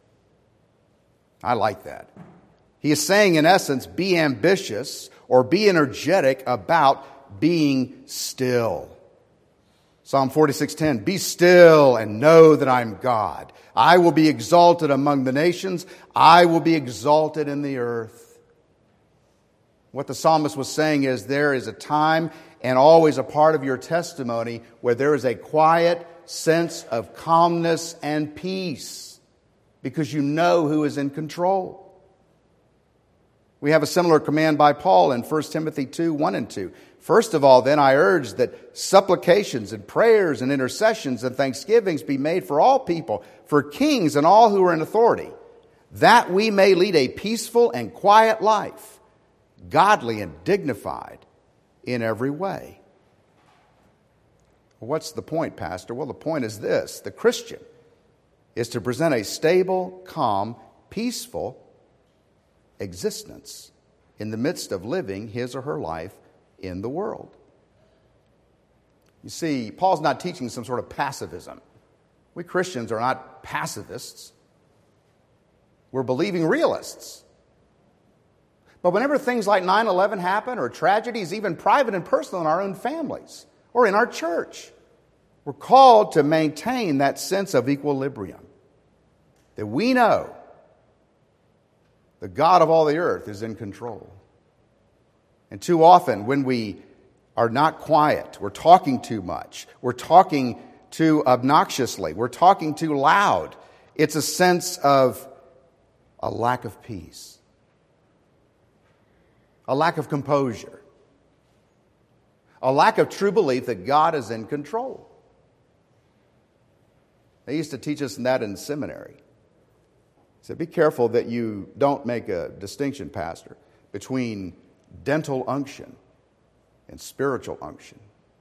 I like that. He is saying, in essence, be ambitious or be energetic about being still. Psalm 46:10, be still and know that I'm God. I will be exalted among the nations. I will be exalted in the earth. What the psalmist was saying is there is a time and always a part of your testimony where there is a quiet sense of calmness and peace because you know who is in control. We have a similar command by Paul in 1 Timothy 2:1 and 2. First of all, then, I urge that supplications and prayers and intercessions and thanksgivings be made for all people, for kings and all who are in authority, that we may lead a peaceful and quiet life, godly and dignified in every way. What's the point, Pastor? Well, the point is this. The Christian is to present a stable, calm, peaceful existence in the midst of living his or her life in the world. You see, Paul's not teaching some sort of pacifism. We Christians are not pacifists. We're believing realists. But whenever things like 9/11 happen, or tragedies, even private and personal in our own families or in our church, we're called to maintain that sense of equilibrium. That we know the God of all the earth is in control. And too often when we are not quiet, we're talking too much, we're talking too obnoxiously, we're talking too loud, it's a sense of a lack of peace, a lack of composure, a lack of true belief that God is in control. They used to teach us that in seminary. They said, be careful that you don't make a distinction, Pastor, between dental unction and spiritual unction.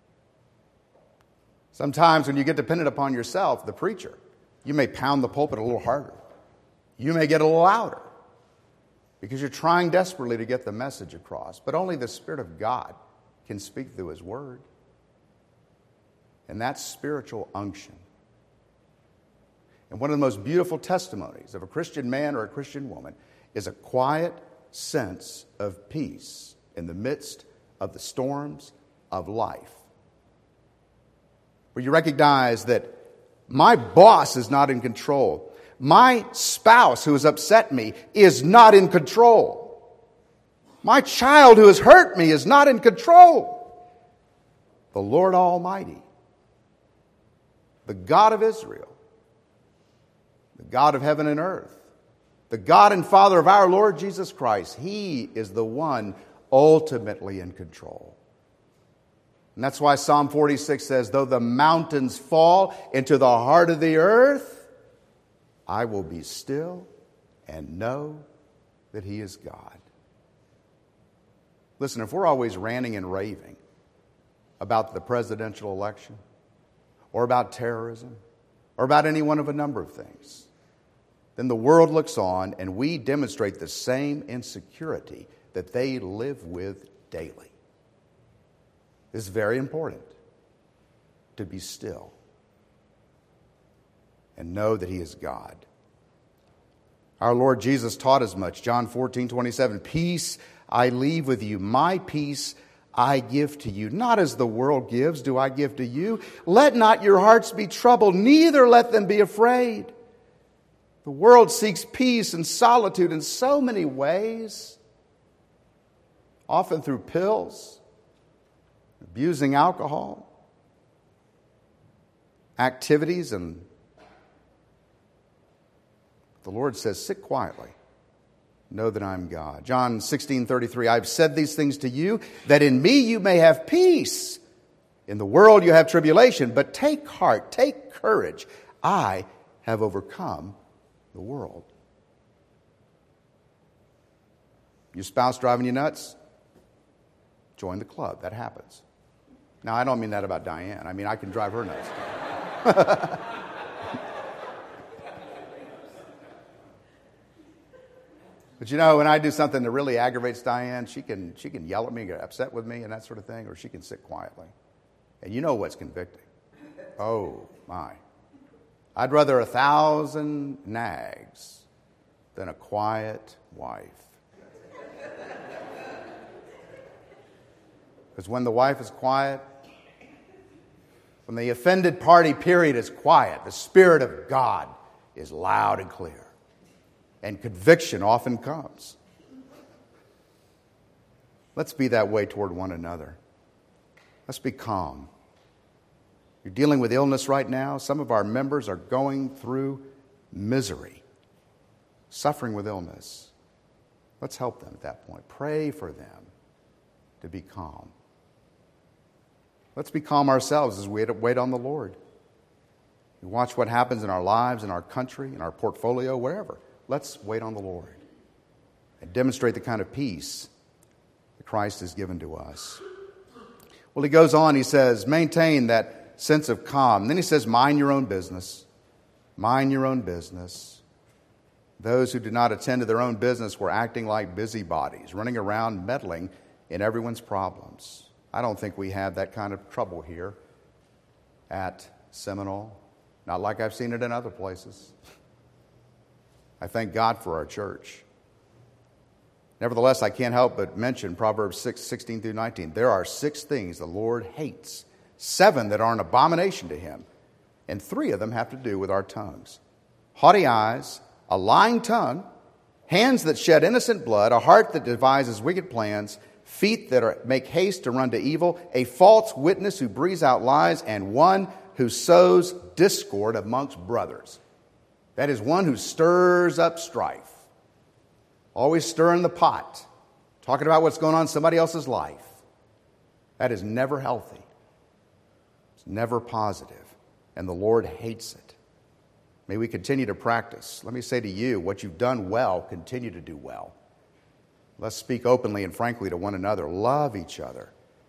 Sometimes when you get dependent upon yourself, the preacher, you may pound the pulpit a little harder. You may get a little louder because you're trying desperately to get the message across. But only the Spirit of God can speak through His Word. And that's spiritual unction. And one of the most beautiful testimonies of a Christian man or a Christian woman is a quiet sense of peace in the midst of the storms of life. Where you recognize that my boss is not in control. My spouse who has upset me is not in control. My child who has hurt me is not in control. The Lord Almighty, the God of Israel, the God of heaven and earth, the God and Father of our Lord Jesus Christ, He is the one ultimately in control. And that's why Psalm 46 says, though the mountains fall into the heart of the earth, I will be still and know that He is God. Listen, if we're always ranting and raving about the presidential election, or about terrorism, or about any one of a number of things, then the world looks on and we demonstrate the same insecurity that they live with daily. It's very important to be still and know that He is God. Our Lord Jesus taught as much. John 14:27, peace I leave with you, my peace I give to you. Not as the world gives do I give to you. Let not your hearts be troubled, neither let them be afraid. The world seeks peace and solitude in so many ways, often through pills, abusing alcohol, activities, and the Lord says, sit quietly, know that I'm God. John 16:33, I've said these things to you, that in me you may have peace. In the world you have tribulation, but take heart, take courage. I have overcome the world. Your spouse driving you nuts? Join the club. That happens. Now, I don't mean that about Diane. I mean, I can drive her nuts. But you know, when I do something that really aggravates Diane, she can yell at me, get upset with me and that sort of thing, or she can sit quietly. And you know what's convicting. Oh, my. I'd rather 1,000 nags than a quiet wife. Because when the wife is quiet, when the offended party period is quiet, the Spirit of God is loud and clear. And conviction often comes. Let's be that way toward one another. Let's be calm. You're dealing with illness right now. Some of our members are going through misery, suffering with illness. Let's help them at that point. Pray for them to be calm. Let's be calm ourselves as we wait on the Lord. We watch what happens in our lives, in our country, in our portfolio, wherever. Let's wait on the Lord and demonstrate the kind of peace that Christ has given to us. Well, he goes on, he says, maintain that sense of calm. Then he says, mind your own business. Mind your own business. Those who did not attend to their own business were acting like busybodies, running around meddling in everyone's problems. I don't think we have that kind of trouble here at Seminole. Not like I've seen it in other places. I thank God for our church. Nevertheless, I can't help but mention Proverbs 6:16 through 19. There are 6 things the Lord hates, 7 that are an abomination to him, and 3 of them have to do with our tongues. Haughty eyes, a lying tongue, hands that shed innocent blood, a heart that devises wicked plans, feet that make haste to run to evil, a false witness who breathes out lies, and one who sows discord amongst brothers. That is one who stirs up strife. Always stirring the pot. Talking about what's going on in somebody else's life. That is never healthy. It's never positive. And the Lord hates it. May we continue to practice. Let me say to you, what you've done well, continue to do well. Let's speak openly and frankly to one another. Love each other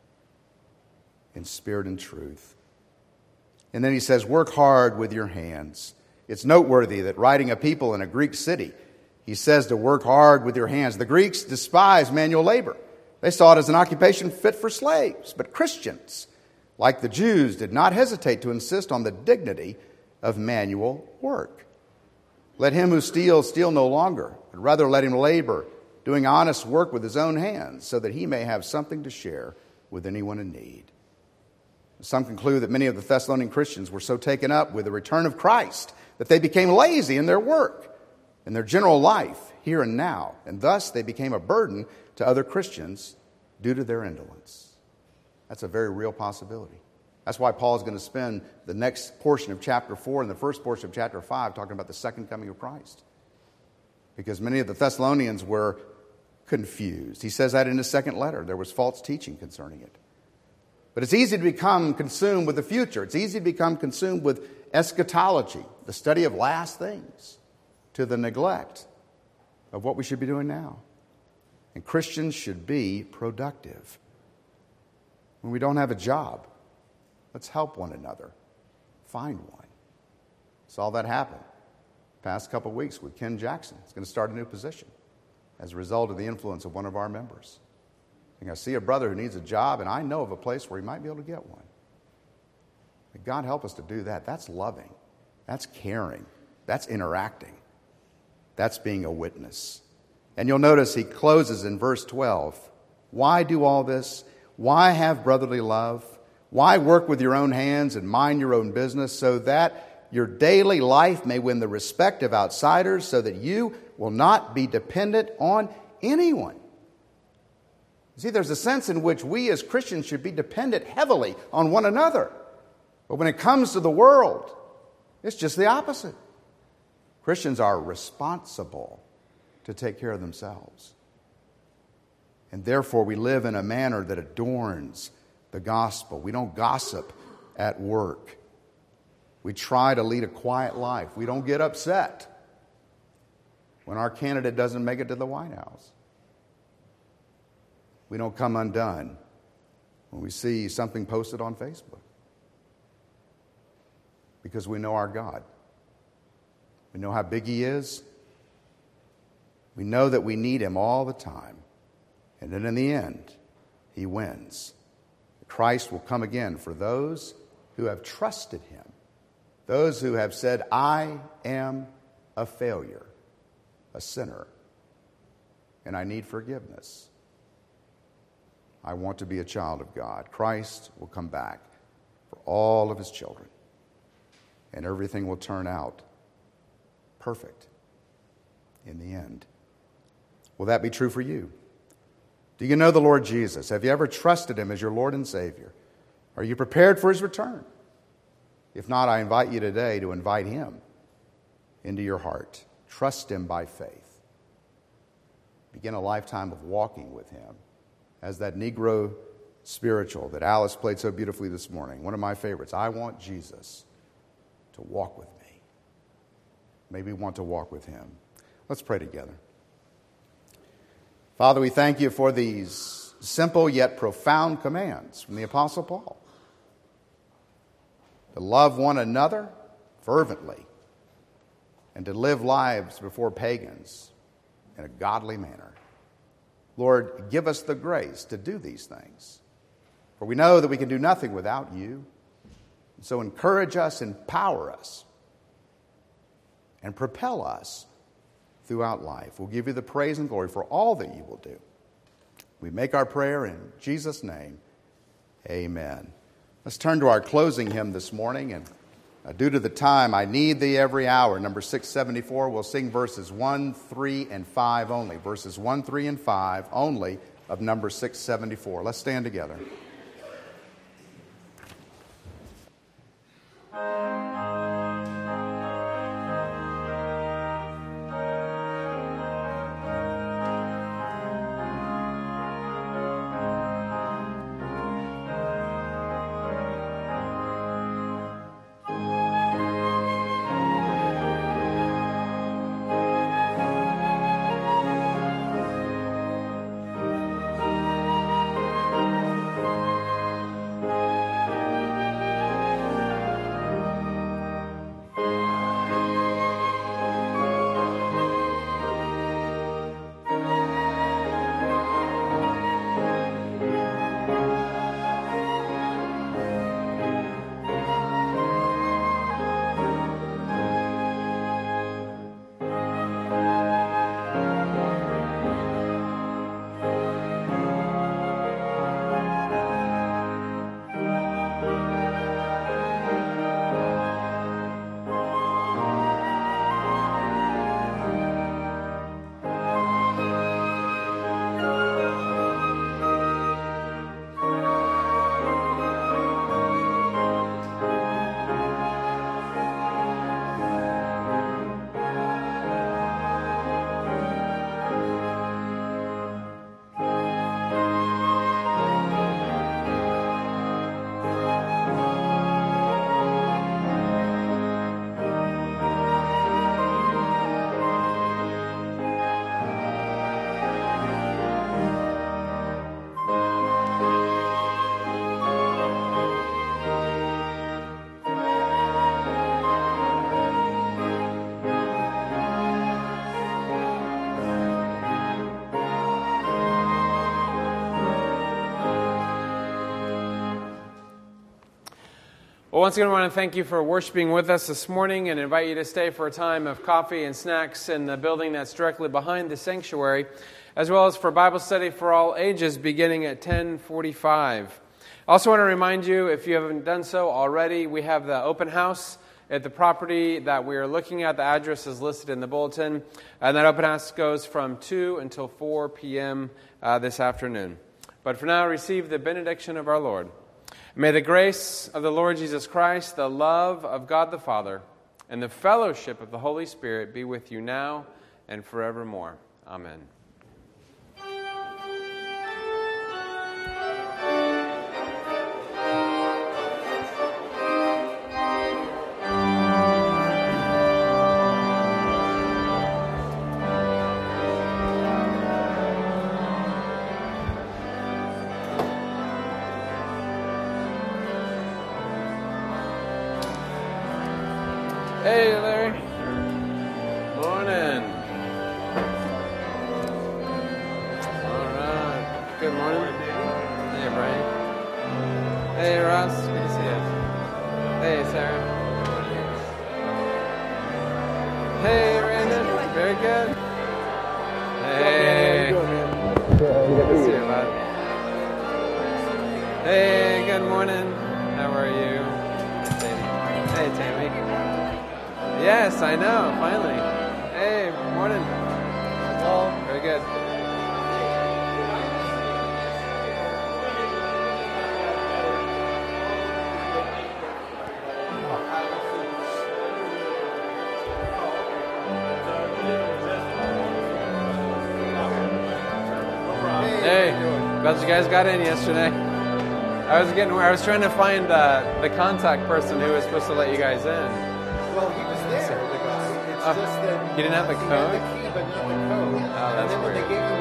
in spirit and truth. And then he says, work hard with your hands. It's noteworthy that writing a people in a Greek city, he says to work hard with your hands. The Greeks despised manual labor. They saw it as an occupation fit for slaves. But Christians, like the Jews, did not hesitate to insist on the dignity of manual work. Let him who steals steal no longer, but rather let him labor, doing honest work with his own hands, so that he may have something to share with anyone in need. Some conclude that many of the Thessalonian Christians were so taken up with the return of Christ that they became lazy in their work, in their general life, here and now, and thus they became a burden to other Christians due to their indolence. That's a very real possibility. That's why Paul is going to spend the next portion of chapter 4 and the first portion of chapter 5 talking about the second coming of Christ. Because many of the Thessalonians were confused. He says that in his second letter. There was false teaching concerning it. But it's easy to become consumed with the future. It's easy to become consumed with eschatology, the study of last things, to the neglect of what we should be doing now. And Christians should be productive. When we don't have a job, let's help one another. Find one. Saw that happen past couple of weeks with Ken Jackson. He's going to start a new position as a result of the influence of one of our members. I see a brother who needs a job, and I know of a place where he might be able to get one. May God help us to do that. That's loving. That's caring. That's interacting. That's being a witness. And you'll notice he closes in verse 12. Why do all this? Why have brotherly love? Why work with your own hands and mind your own business, so that your daily life may win the respect of outsiders, so that you will not be dependent on anyone? See, there's a sense in which we as Christians should be dependent heavily on one another. But when it comes to the world, it's just the opposite. Christians are responsible to take care of themselves. And therefore, we live in a manner that adorns the gospel. We don't gossip at work. We try to lead a quiet life. We don't get upset when our candidate doesn't make it to the White House. We don't come undone when we see something posted on Facebook, because we know our God. We know how big He is. We know that we need Him all the time. And then in the end, He wins. Christ will come again for those who have trusted Him, those who have said, I am a failure, a sinner, and I need forgiveness. I want to be a child of God. Christ will come back for all of His children, and everything will turn out perfect in the end. Will that be true for you? Do you know the Lord Jesus? Have you ever trusted Him as your Lord and Savior? Are you prepared for His return? If not, I invite you today to invite Him into your heart. Trust Him by faith. Begin a lifetime of walking with Him as that Negro spiritual that Alice played so beautifully this morning. One of my favorites. I want Jesus to walk with me. Maybe want to walk with Him. Let's pray together. Father, we thank You for these simple yet profound commands from the Apostle Paul. To love one another fervently and to live lives before pagans in a godly manner. Lord, give us the grace to do these things, for we know that we can do nothing without You. So encourage us, empower us, and propel us throughout life. We'll give You the praise and glory for all that You will do. We make our prayer in Jesus' name. Amen. Let's turn to our closing hymn this morning. And due to the time, I Need Thee Every Hour, number 674. We'll sing verses 1, 3, and 5 only. Verses 1, 3, and 5 only of number 674. Let's stand together. Well, once again, I want to thank you for worshiping with us this morning and invite you to stay for a time of coffee and snacks in the building that's directly behind the sanctuary, as well as for Bible study for all ages beginning at 10:45. I also want to remind you, if you haven't done so already, we have the open house at the property that we are looking at. The address is listed in the bulletin, and that open house goes from 2 until 4 p.m. This afternoon. But for now, receive the benediction of our Lord. May the grace of the Lord Jesus Christ, the love of God the Father, and the fellowship of the Holy Spirit be with you now and forevermore. Amen. Hey, Larry. Morning. All right. Good morning. Hey, Brian. Hey, Ross. Good to see you. Hey, Sarah. Hey, Brandon. Very good. Hey. Good to see you, bud. Hey, good morning. How are you? Hey, Tammy. Yes, I know, finally. Hey, morning. Well, very good. Hey, glad you guys got in yesterday. I was trying to find the contact person who was supposed to let you guys in. Well, he was there, the guy. It's just that he didn't have the he code? had the key, but not the code. Oh, that's and then when weird. they gave him